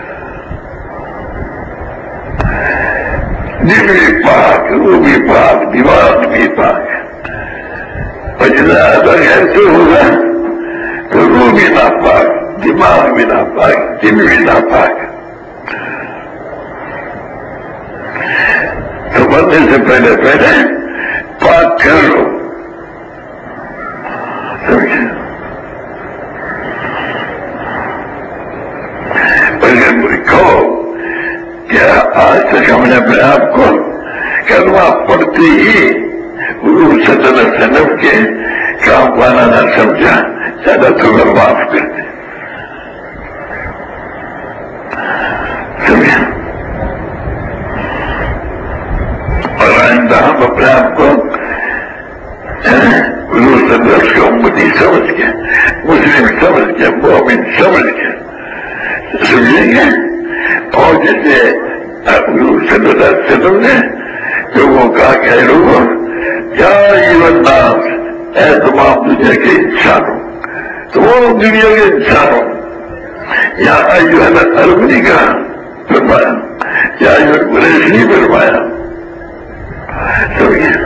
دل بھی پاک، روح بھی پاک، دماغ بھی پاک. اور جتنا ایسے ہوگا تو روح بھی ناپاک، دماغ بھی ناپاک، دل بھی ناپاک. تو مرنے سے پہلے پہلے پاک کر لو. کہو کیا آج تک ہم نے اپنے آپ کو کلمہ پڑھتے ہی حضور صلی اللہ علیہ وسلم کے کام پانا نہ سمجھا، زیادہ تو میں معاف کر دیں. سمجھا؟ اور آئندہ ہم اپنے آپ کو حضور صلی اللہ علیہ وسلم کی امتی سمجھ کے، مسلم سمجھ کے، مومن سمجھ کے سمجھیں گے. اور جیسے حضور صلی اللہ علیہ وسلم نے لوگوں کہا کہ اے لوگوں یا ایھا الناس، اے تمام دنیا کے انسانوں، تمام دنیا کے انسانوں، یا ایھا العرب نہیں کہا فرمایا، یا ایھا القریش نہیں فرمایا. سمجھے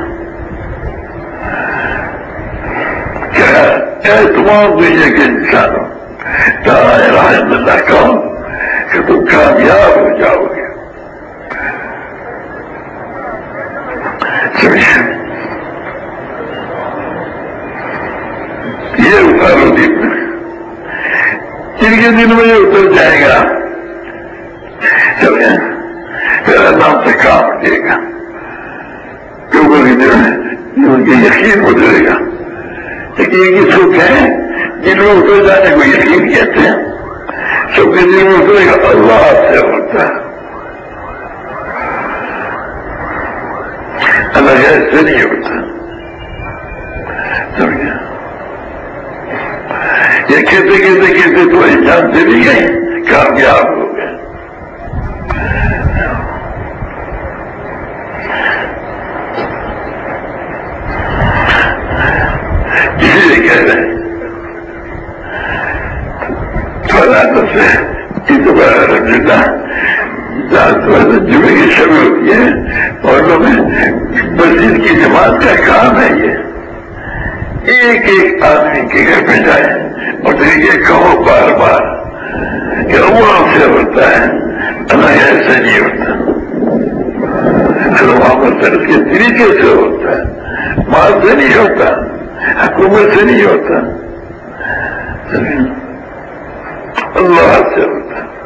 کیا اے تمام دنیا کے انسانوں لا الہ الا اللہ کہو کہ تم کامیاب ہو جاؤ گے. یہ اتارو دل میں، ان کے دل میں یہ اتر جائے گا سمجھے میرا نام سے کام دے گا. لوگوں کے دل میں ان کے یقین اترے گا. یقین کس کو کہیں؟ دل میں اتر جانے کو یقین کہتے ہیں. سب کے دل میں اترے گا اللہ سے ہوتا ہے، اللہ ایسے نہیں ہوتا. سمجھا؟ یہ کہتے کہتے کہتے تو جانتے نہیں گئے کامیاب ہو گئے. اسی لیے کہہ رہے ہیں سے الحمد للہ جمعے کی شب ہوتی ہے محلوں میں مسجد کی جماعت کا کام ہے یہ، ایک ایک آدمی کے گھر پہ جائے اور یہ کہو بار بار کہ اللہ سے ہوتا ہے، اللہ ایسے نہیں ہوتا، محمد صلی کے طریقے سے ہوتا ہے، مال سے نہیں ہوتا، حکومت سے نہیں ہوتا، اللہ سے ہوتا ہے۔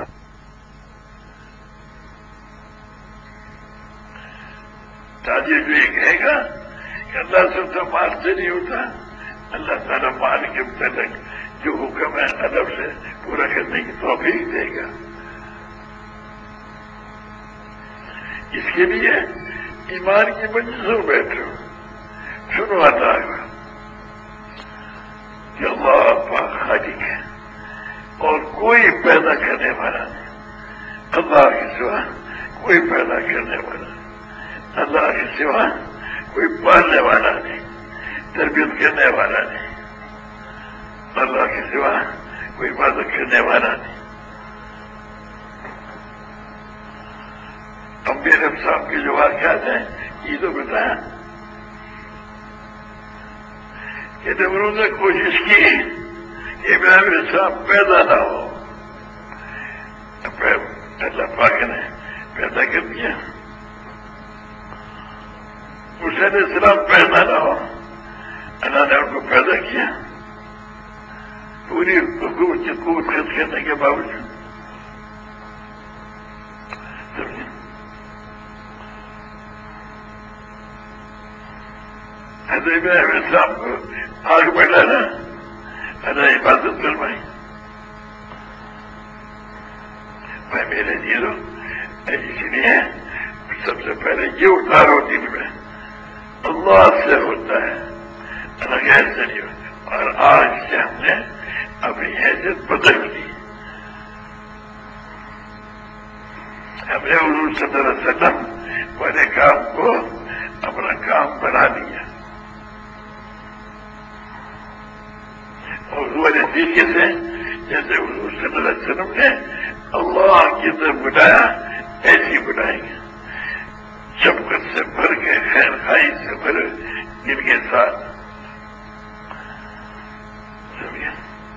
تاجر جو یہ کہے گا کہ اللہ سے تو مال سے نہیں ہوتا، اللہ تعالیٰ مال کے متعلق جو حکم ہے ادب سے پورا کرنے کی توفیق دے گا۔ اس کے لیے ایمان کی مجلسوں بیٹھو، سنو اللہ کا کہ اللہ پاک خالق ہے اور کوئی پیدا کرنے والا نہیں، اللہ کے سوا کوئی پیدا کرنے والا نہیں، اللہ کے سوا کوئی پالنے والا نہیں، تربیت کرنے والا نہیں، اللہ کے سوا کوئی عبادت کرنے والا نہیں۔ امبیر صاحب کے جو واقعات ہیں یہ تو بتایا کہ نمرود نے کوشش کی کہ ابراہیم صاحب پیدا نہ ہو، اللہ پاک نے پیدا کر دیا، موسیٰ علیہ السلام پیدا نہ ہو، اللہ نے ان کو پیدا کیا پوری حکومت کی قوت خرچ کرنے کے باوجود۔ حضرت ابراہیم السلام کو آگ میں ڈالا، اللہ عبادت فرمائی، میں میرے دلوں اس لیے سب سے پہلے یہ اتارو دل میں اللہ سے ہوتا ہے، اللہ غیر سے نہیں ہوتا، اور آج سے ہم نے اپنی حیثیت بدل دی، ہم نے حضور صلی اللہ علیہ وسلم والے کام کو اپنا کام بنا لیا، اور والے طریقے سے جیسے حضور صلی اللہ علیہ وسلم نے اللہ کی طرف بلایا ایسی بلائیں گے، شفقت سے بھر کے، خیر خائی سے بھر دل کے ساتھ، سمجھے،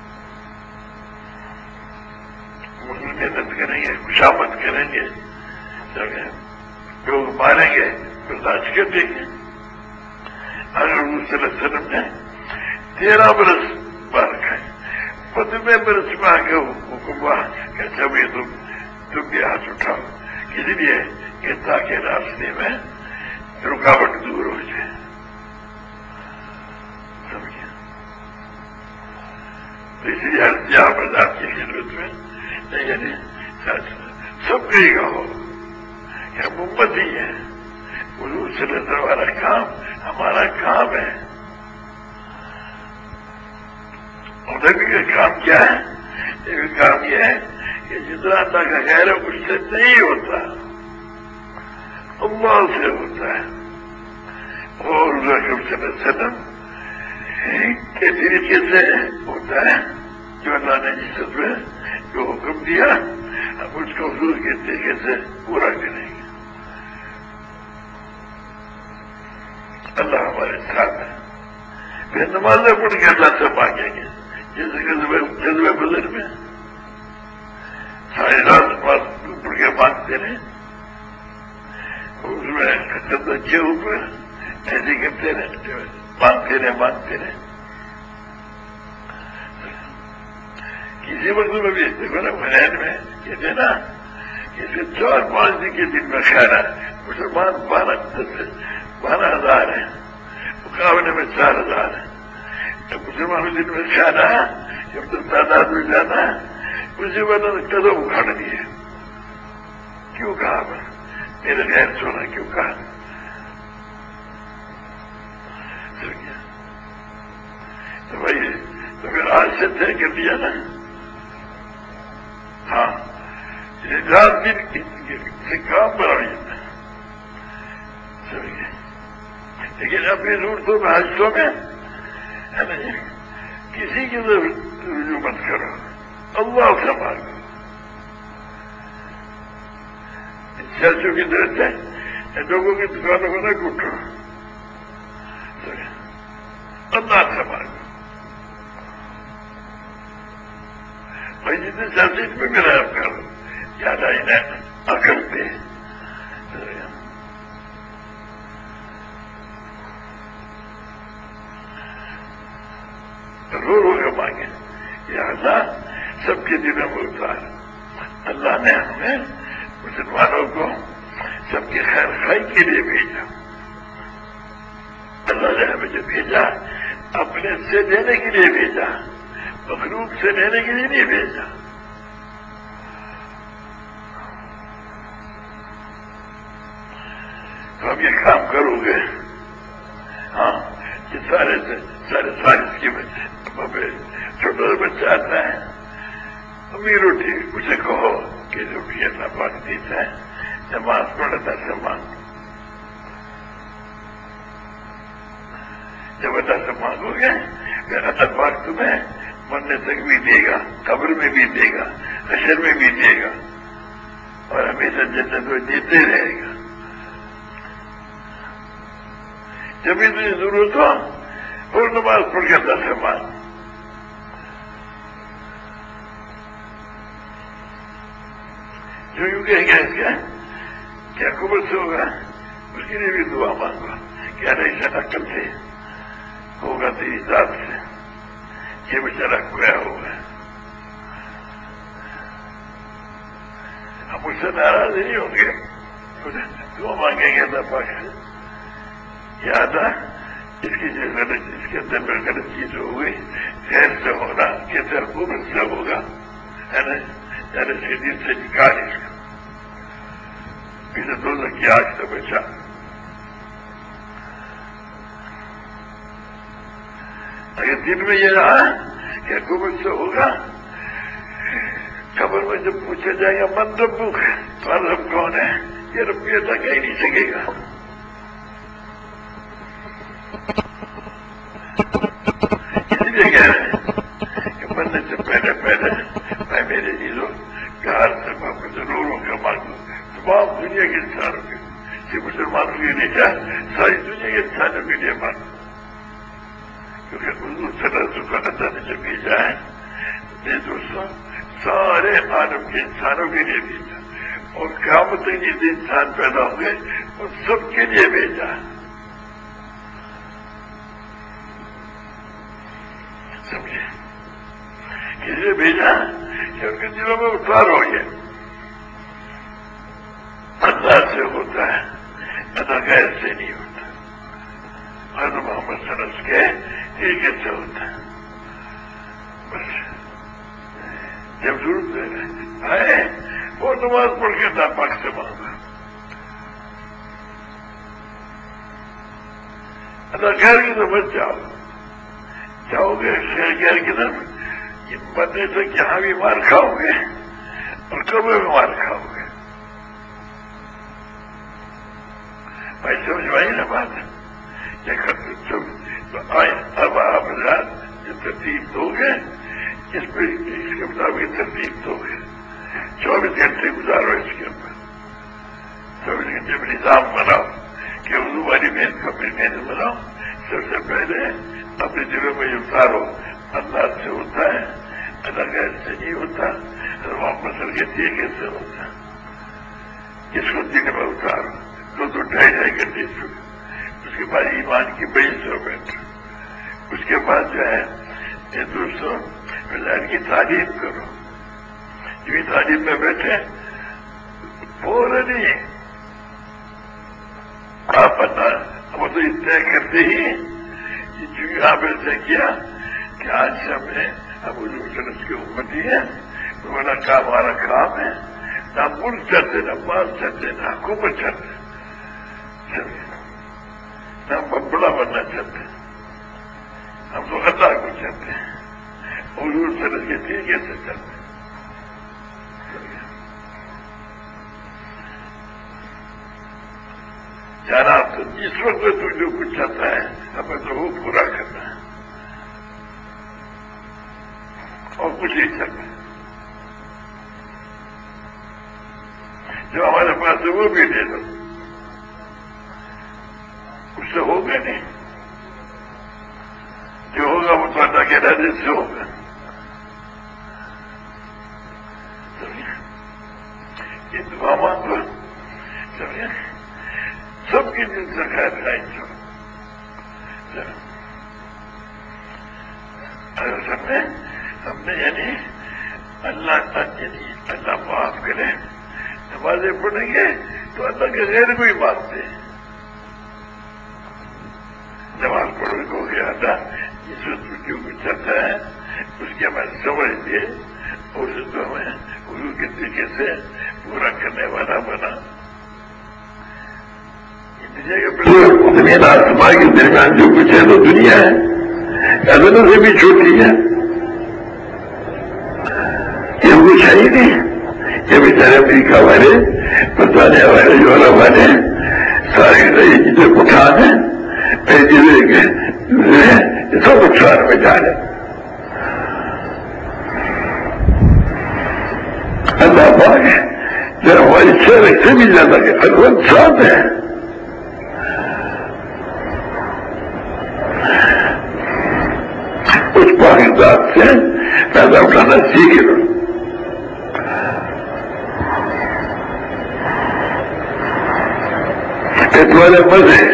محنت کریں گے، خوشامد کریں گے، سمجھے، لوگ ماریں گے برداشت کر دیں گے۔ اگر حضور صلی اللہ علیہ وسلم نے تیرہ برس مار کھائے، پندرہ برس میں آ کے حکم ہوا کہ جب یہ تم تم بھی ہاتھ اٹھاؤ، اس لیے کہ تاکہ راستے میں رکاوٹ دور ہو جائے، سمجھے، اس لیے جہاں پر آپ کی خدمت میں یعنی سب کہیں گا ہو کہ ہم امت ہی ہیں، حضور صلی اللہ علیہ وسلم والا کام ہمارا کام ہے، اور نبی کا کام کیا ہے؟ نبی کا کام یہ ہے کہ جتنا اللہ کا خیر ہے اس سے نہیں ہوتا، اللہ سے ہوتا ہے، اور رسول صلی اللہ علیہ وسلم کے طریقے سے ہوتا ہے، جو اللہ نے جس میں جو حکم دیا ہم اس کو حضور کے طریقے سے پورا کریں گے، اللہ ہمارے ساتھ ہے، پھر نمازیں پڑھ کے اللہ سے مانگیں گے، جیسے جذبہ بدر میں ساری رات نماز پڑھ کے مانگتے رہے، اس میں بچے اوپر ایسے کرتے رہے، مانگتے رہے مانگتے رہے، کسی وقت میں بھی دیکھو نا بحرین میں کہتے نا کہ چار پانچ دن کے دن میں خیر ہے، مسلمان بارہ بارہ ہزار ہیں، مقابلے میں چار ہزار ہیں، جب مسلمانوں دن میں کھانا جب تو تعداد میں جانا اسی وجہ سے قدم اکھاڑ دیے، کیوں کہا بس میرے غیر سونا کیوں کہا، تو بھائی تو پھر آج سے طے کر دیا نا، ہاں رات دن سے کام بنا لیتا ہے، لیکن اپنی ضرورتوں میں حاجتوں میں ہے نا کسی کی رجوع مت کرو، اللہ سے مانگو، چرچوں کی ضرورت ہے لوگوں کی دکانوں کو نہ گھٹو، اللہ سے مانگو. بھائی جتنے چاچیز میں میرا آپ کرو یاد آئی نا عقل پہ رو رو کے مانگے. یا اللہ سب کے دلوں میں اتار. اللہ نے ہمیں مسلمانوں کو سب کی خیر خائی کے لیے بھیجا. اللہ نے ہمیں جو بھیجا اپنے سے دینے کے لیے بھیجا، مخلوق سے لینے کے لیے نہیں بھیجا. تو ہم یہ کام کرو گے. ہاں یہ سارے سارے سائنس کی چھوٹا سا بچہ آتا ہے امیر اٹھی اسے کہو کہ جو بھی اللہ پاک دیتا ہے نماز پڑھتا سے مانگو. جب اللہ سے مانگو گے پھر اللہ پاک تمہیں مرنے تک بھی دے گا، قبر میں بھی دے گا، حشر میں بھی دے گا، اور ہمیشہ جنت میں دیتے رہے گا. جب بھی تجھے ضرورت ہو اور نماز پڑھ کے اللہ سے مانگ. جو یوں کہیں گے اس کا کیا قبر سے ہوگا اس کے لیے بھی دعا مانگو. کیا نہیں سر عقل سے ہوگا تیری ذات سے، یہ بیچارہ کھویا ہوگا. ہم اس سے ناراض نہیں ہوں گے، دعا مانگیں گے اللہ پاک سے. یاد آ اس کی جو غلط اس کے اندر میں غلط چیز ہو گئی خیر سے ہونا کیسے قبر سے ہوگا ہے نا. یعنی اس کے دل سے نکال اس کو، اسے دونوں کی آگ سے بچا. اگر دن میں یہ رہا کہ قبر سے ہوگا، قبر میں جب پوچھا جائے گا من ربک ہے تو رب کون ہے، یہ رب یہ تک ہی نہیں سکے گا. اسی لیے کہہ رہے ہیں کہ مرنے سے پہلے پہلے میں میرے چیزوں پیار سے محبت ضروروں کا مانگوں تمام دنیا کے انسانوں کے صرف مسلمانوں کے لیے کیا ساری دنیا کے انسانوں کے لیے مانگوں. کیونکہ حضور صلی اللہ علیہ وسلم نے جو بھیجا ہے یہ دوستوں سارے عالم کے انسانوں کے لیے بھیجا، اور قیامت تک جتنے انسان پیدا ہوں گے ان سب کے لیے بھیجا. سمجھے کس لیے بھیجا کہ ان کے دلوں میں اتار ہو گیا. اللہ سے ہوتا ہے، اللہ غیر سے نہیں ہوتا. حضرت محمد صلی اللہ علیہ وسلم کے ایک سے ہوتا ہے. بس جب ضرورت آئے وہ نماز پڑھ کے اللہ پاک سے مانگا. اللہ غیر کی طرف جاؤ جاؤ گے غیر کی طرف مرنے تک یہاں بھی مار کھاؤ گے اور قبر میں مار کھاؤ گے. بھائی سمجھ آئی نا بات ہے. اب آپ جو ترتیب دو گے اس پہ اس کے مطابق ترتیب دو گے. چوبیس گھنٹے گزارو اس کے اوپر، چوبیس گھنٹے میں نظام بناؤ کہ اردو والی محنت اپنی محنت بناؤ. سب سے پہلے اپنے دلوں میں اتارو اللہ سے ہوتا ہے، اللہ غیر سے نہیں ہوتا، محمد صلی کے طریقے سے ہوتا ہے. اس کو دل میں اتارو دو دو ڈھائی ڈھائی گھنٹے چکے. اس کے بعد ایمان کی بڑی سو بیٹھو. اس کے بعد جو ہے یہ دوستوں اللہ کی تعلیم کرو. جو تعلیم میں بیٹھے فوراً نہیں آپ اللہ وہ تو اتنا کرتے ہی جو یہاں پہ سے کیا کہ آج سے ہم نے اب حضور صلی اللہ علیہ وسلم کی امتی ہے تمہارا کام ہمارا کام ہے. نہ ملک چلتے، نہ مال چلتے، نہ حکومت چلتے، نہ ہم بڑا بننا چاہتے، ہم تو اللہ کو چاہتے ہیں، حضور صلی اللہ علیہ وسلم کے طریقے سے چلتے. جانا تو جس وقت تو جو کچھ چاہتا ہے ہمیں تو وہ پورا کرنا ہے اور کچھ نہیں چلتا. جو ہمارے پاس ہے وہ بھی دے دو. سے ہوگا نہیں، جو ہوگا وہ تو اللہ کے ارادے سے ہوگا. انتظامات کو سب کی دل سے خیر خائیں جو اگر سب نے ہم نے یعنی اللہ یعنی اللہ معاف کرے نمازیں پڑھیں گے تو اللہ کے غیر کو ہی مانتے ہیں. نماز پڑھنے کو گیا تھا جس وقت جو بھی چلتا ہے اس کے ہمیں سمجھ دیے اور اس کو ہمیں اردو کے طریقے سے پورا کرنے والا بنا. زمین آسمان کے درمیان جو کچھ ہے تو دنیا ہے، عدالتوں سے بھی چھوٹی ہے، یہ کچھ ہے ہی نہیں. یہ بیچارے امریکہ والے برطانیہ والے یورپ والے سارے نئی چیزیں اٹھا دیں سب نقصان میں جا رہے. اللہ پاک جو ہماری شہر سے بھی زیادہ اکبر ساتھ ہے. اس پاک ذات سے پیدا اٹھانا سیکھ لو. تمہارے مزے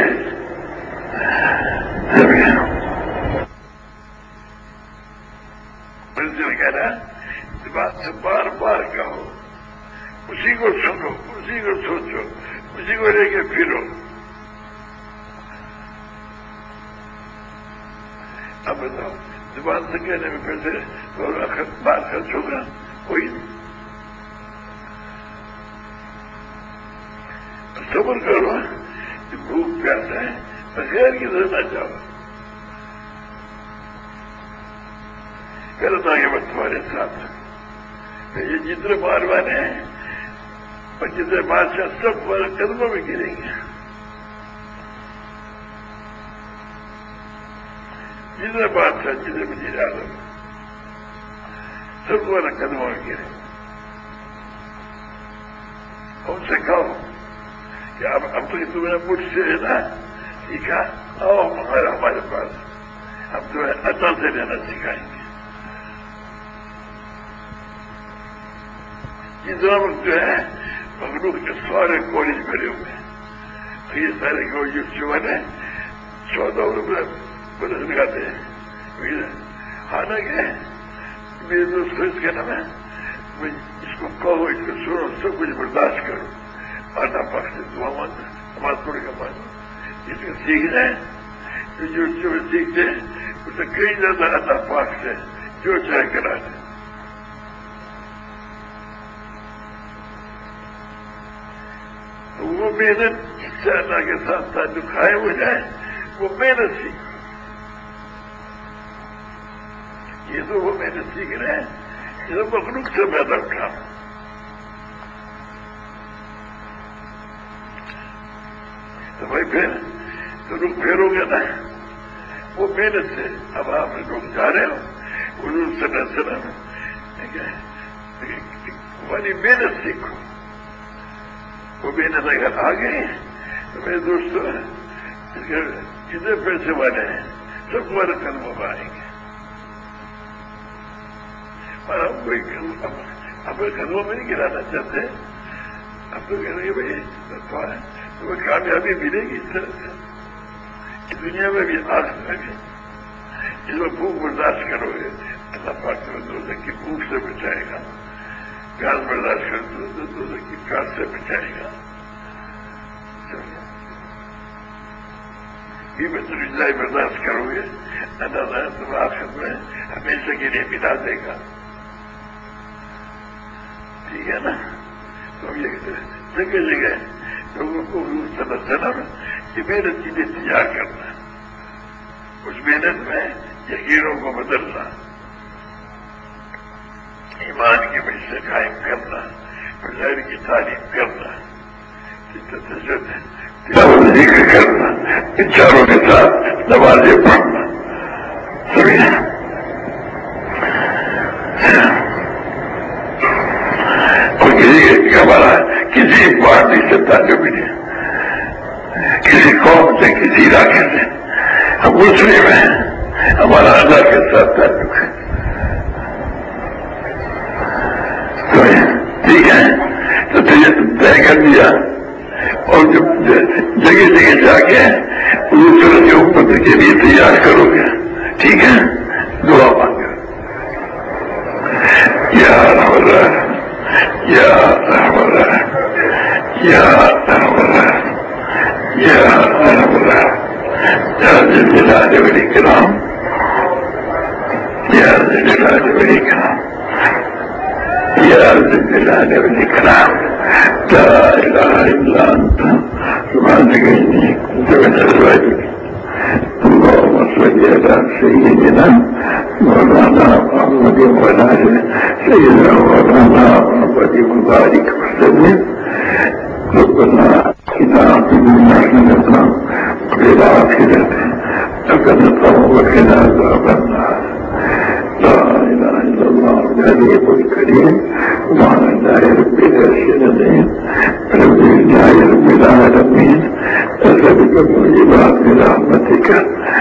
اس بات سے بار بار کہو، اسی کو سنو، اسی کو سوچو، اسی کو لے کے پھرو. اب بتاؤ زبان سے کہنے میں پیسے بار خرچ ہوگا کوئی نہیں. صبر کرو، بھوک پیاسا ہے بغیر کی طرح نہ جاؤ. کرتا کہ میں تمہارے ساتھ یہ جتنے ماروانے ہیں اور جتنے بادشاہ سب تمہارے قدموں میں گریں گے. جتنے بادشاہ جتنے وزیر اعظم سب تمہارے قدموں میں گریں گے. ان سے کہو کہ اب اب تو تمہیں مجھ سے ہے نا سیکھا، آؤ ہمارا ہمارے پاس اب تمہیں عطا سے لینا سکھائیں گے. اتنا وقت جو ہے مغلوق کے سارے کالج بھرے ہوئے ہیں، یہ سارے کالج جو ہے چودہ روپئے برس لگاتے ہیں. حالانکہ میرے دوست اس کا نام ہے، اس کو کہو، اس کو سنو، سب کچھ برداشت کرو. اللہ پاک سے دعا مانگو، نماز پڑھ کے مانگو. اس کو سیکھنا ہے جو جو سیکھتے ہیں اسے کئی زیادہ اللہ پاک سے جو چاہے کرا دیں. وہ محنت جس سے اللہ کے ساتھ تعلق قائم ہو جائے وہ محنت سیکھو. یہ تو وہ محنت سیکھ رہے ہیں جو مخلوق سے پیدا اٹھا. تو بھائی پھر تو رخ پھیرو گے نا وہ محنت سے. اب آپ لوگ جا رہے ہو حضور صلی اللہ علیہ وسلم والی محنت سیکھو. وہ محنت اگر آ گئی تو میرے دوستوں جتنے پیسے والے ہیں سب تمہارے قدموں میں آئیں گے. اور ہم کوئی اپنے قدموں میں نہیں گرانا چاہتے. اب تو کہہ رہے بھائی تمہیں کامیابی ملے گی اس طرح سے اس دنیا میں بھی آخرت میں بھی. جس میں بھوک برداشت کرو گے اللہ پاک تمہیں دوزخ کی بھوک سے بچائے گا. پیاس برداشت کر دو تو دوزخ کی پیاس سے بچائے گا. یہ بچائی برداشت کرو گے اللہ تعالیٰ تمہیں آخرت میں ہمیشہ کے لیے ملا دے گا. ٹھیک ہے نا. تو یہ جگہ جگہ لوگوں کو صلی اللہ علیہ وسلم کی محنت کے لیے تیار کرنا، اس محنت میں یقینوں کو بدلنا، ایمان کی وجہ سے قائم کرنا، بظاہر کی تعلیم کرنا، ذکر کرنا، ان چاروں کے ساتھ نمازیں پڑھنا. سمجھے اور کسی ہمارا کسی بات نہیں سکتا جو بھی نہیں کسی قوم سے کسی علاقے سے ہم مسلم ہیں, ہمارا اللہ کے ساتھ تعلق ہے. تو ٹھیک ہے, تو طے کر دیا. اور جب جگہ جگہ جا کے دوسرے امت کے لیے تیار کرو گے, ٹھیک ہے, دعا مانگو. یا رحم اللہ, یا رحم اللہ, یا رحم اللہ, یا رحم اللہ, یا ذی الجلال والاکرام, یا ذی الجلال والاکرام, یا ذی الجلال والاکرام. لا الہ الا انت سبحانک انی کنت من الظالمین. اللهم صل على سيدنا مولانا محمد وعلى آل سيدنا مولانا محمد وبارك وسلم. ربنا آتنا في الدنيا حسنة وفي الآخرة حسنة وقنا عذاب النار. لا إله إلا الله العلي الكريم سبحان الله رب العالمين الحمد لله رب العالمين. أسألك موجبات رحمتك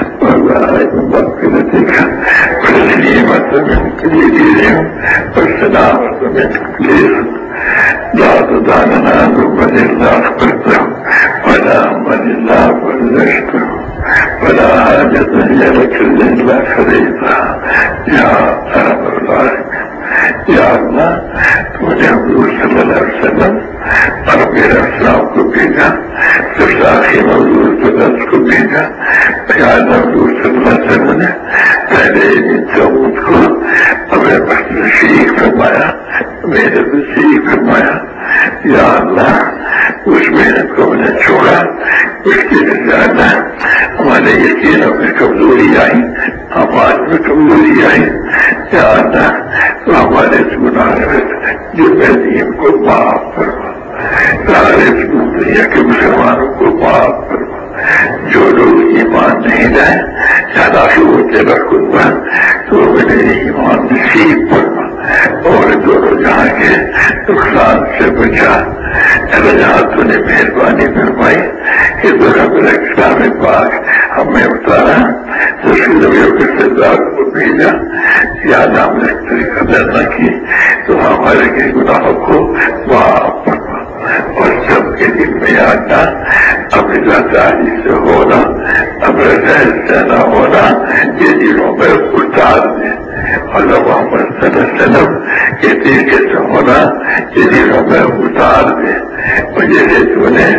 وبارك مغفرتك والسلامة من كل دين والسلامة من كل إثم. لا تدع لنا ذنبا إلا غفرته ولا هما إلا فرجته ولا حاجة هي لك إلا قضيتها يا رب العالمين. یا اللہ, تو نے حضور صلی اللہ علیہ وسلم اور میرے اسلام کو بھیجا, پھر آخری حضور صلی اللہ علیہ وسلم کو بھیجا. یا اللہ, حضور صلی اللہ علیہ وسلم نے پہلے ان چوبت کو ہمیں بس شریک فرمایا, میرے بھی شریک فرمایا. یا اللہ, اس محنت کو میں نے چھوڑا, اس کی زیادہ ہمارے یقینوں میں کمزوری آئی, آواز میں کمزوری آئی. یا اللہ, تو ہمارے اس گناہ جو بہترین کو معاف فرما, سارے دنیا کے مسلمانوں کو معاف فرما. جو لوگ ایمان نہیں لائے یا داخل ہوتے رکھوں تو میرے ایمان نصیب فرما اور دونوں جہاں کے نقصان سے بچا. جہاں تو نے مہربانی فرمائی کہ دونوں میرا اسلام پاک ہمیں اتارا, تو اس کے سردار کو بھیجا. یاد ہم نے قدر نہ کی تو ہمارے کے گناہوں کو معاف فرما. اور سب کے دل میں آنا, اب ذاتی سے ہونا, اب رضا سے نہ ہونا, یہ دلوں میں اتار دے. اور محمد صلی اللہ علیہ وسلم کے طریقے سے ہونا, یہ دلوں میں اتار دے. اور جیسے تو نے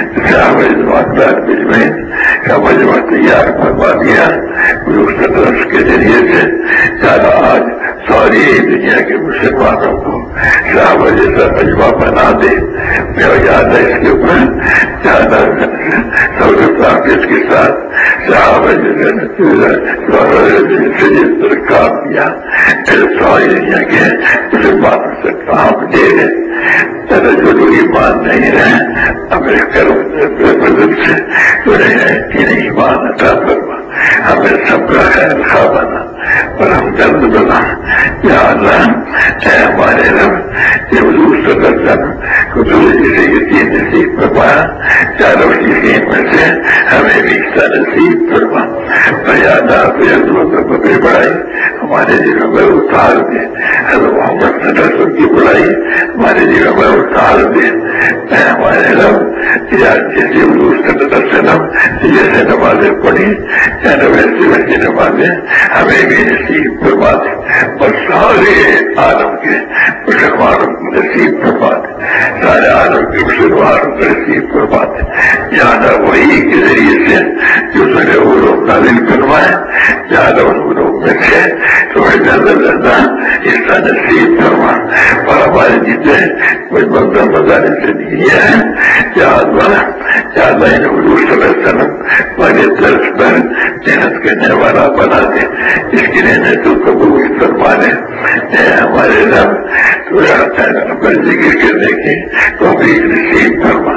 صحابہ بجمین کا مجمع تیار فرما دیا اس کے ذریعے سے, زیادہ آج ساری دنیا کے مسلمانوں کو صحابہ جیسا مجمع بنا دے. میرا یاد ہے اس کے اوپر زیادہ سہولت حافظ کے ساتھ صحابہ سے جس طرح کام کیا, ساری دنیا کے مسلمانوں سے کام دے لے. جو لوگ ایمان نہیں رہے ہمیں کرم سے انہیں ایمان عطا فرما, ہمیں سب کا خیر خواہ بنا اور ہم درد بنا. یا اللہ, اے ہمارے رب, یہ حضور صلی اللہ علیہ وسلم کو تو جسے یقین نصیب فرمایا, چاروں یقین میں سے ہمیں بھی حصہ نصیب فرما. اور یا اللہ, بڑی بڑائی ہمارے دلوں میں اتار دے. حضرت محمد صلی اللہ علیہ وسلم کی بڑائی ہمارے دلوں میں اتار دے. اے ہمارے رب, یا جیسے حضور صلی اللہ علیہ وسلم جیسے نمازیں پڑھی یا ویسے ویسے نمازیں ہمیں بھی نصیب فرما دے. اور سارے عالم کے مسلمانوں کو نصیب فرما دے, سارے عالم کے مسلمانوں کو نصیب فرما دے. یاد وہی کے ذریعے سے جو سارے وہ لوگ نازل فرمائے, یاد ان لوگ میں سے تو زیادہ زیادہ حصہ نصیب فرما. اور ہمارے جتنے کوئی بندہ مزارے سے نہیں ہے, یاد والا یاد ان حضور صلی اللہ علیہ وسلم والے درس پر محنت کرنے والا بنا دے. اس کے لیے تو قبول فرما لے. ہمارے رب تو پر ذکر کرنے کی توفیق نصیب فرما.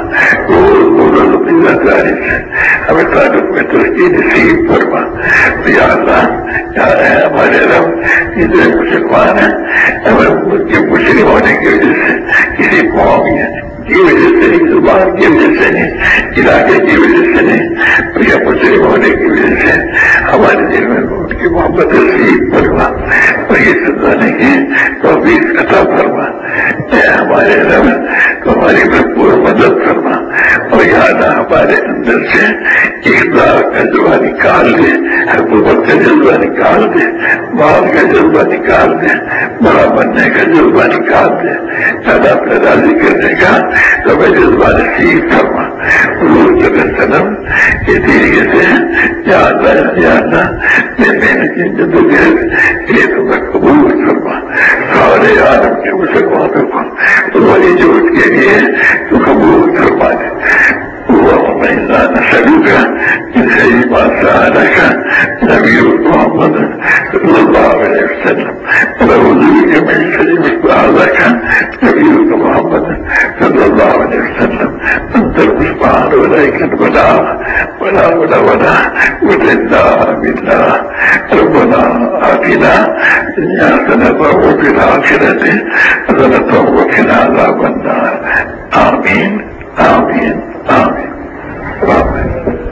ہمیں تعلق میں ترقی نصیب فرما. یا اللہ, ہمارے رب جتنے مسلمان ہیں ہمیں مسلم ہونے کی وجہ سے کسی قوم یا کی وجہ سے نہیں، زبان کی وجہ سے نہیں، علاقے کی وجہ سے نہیں، یا مسلم ہونے کی وجہ سے ہمارے دل میں ان کی محبت نصیب فرما اور یہ سنانے کی توفیق عطا فرما۔ اے ہمارے رب ہماری بھرپور مدد فرما اور یاد ہمارے اندر سے اقدار کا جذبہ نکال دے، حکومت کا جذبہ نکال دے، مال کا جذبہ نکال دے، بڑا بننے کا جذبہ نکال دے، اللہ اپنے راضی کرنے کا تمہیں جذبہ نصیب فرما۔ حضور صلی اللہ علیہ وسلم کے طریقے سے یا اللہ یا اللہ میں محنت کی جدوجہد یہ تمہیں قبول فرما۔ سارے عالم کے مسلمانوں کو تمہاری جوت کے لیے تو قبول فرما دے۔ اللهم إنا نسألك من خير ما سألك نبي محمد صلى الله عليه وسلم ونعوذ بك من شر ما استعاذك نبيك محمد صلى الله عليه وسلم أنت المستعان وإليك البلاغ ولا ولا ولا وإلا بالله ربنا آتنا الدنيا حسنة وفي الآخرة حسنة وقنا عذاب النار آمين آمين آمين آمين۔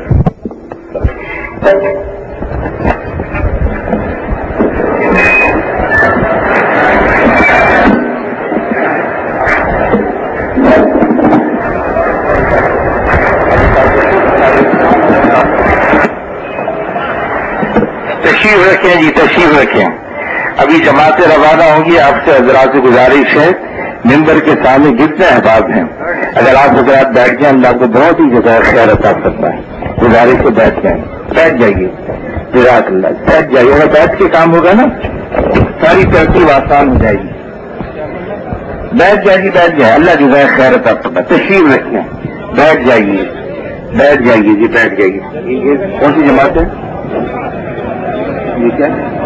تشریف رکھیں جی، تشریف رکھیں۔ ابھی جماعتیں روانہ ہوں گی، آپ سے حضرات سے گزارش ہے ممبر کے سامنے جتنے احباب ہیں اگر آپ حضرات بیٹھ جائیں اللہ کو بہت ہی جزائے خیر عطا کرتا ہے۔ گزارش سے بیٹھ جائیں، بیٹھ جائیے، جزاک اللہ، بیٹھ جائیے، اگر بیٹھ کے کام ہوگا نا ساری ترتیب آسان ہو جائے گی۔ بیٹھ جائیے، بیٹھ جائے، اللہ جزائے خیر عطا کرتا ہے۔ تشریف رکھیں، بیٹھ جائیے، بیٹھ جائیے جی، بیٹھ جائیے۔ یہ کون سی جماعت ہے؟ یہ کیا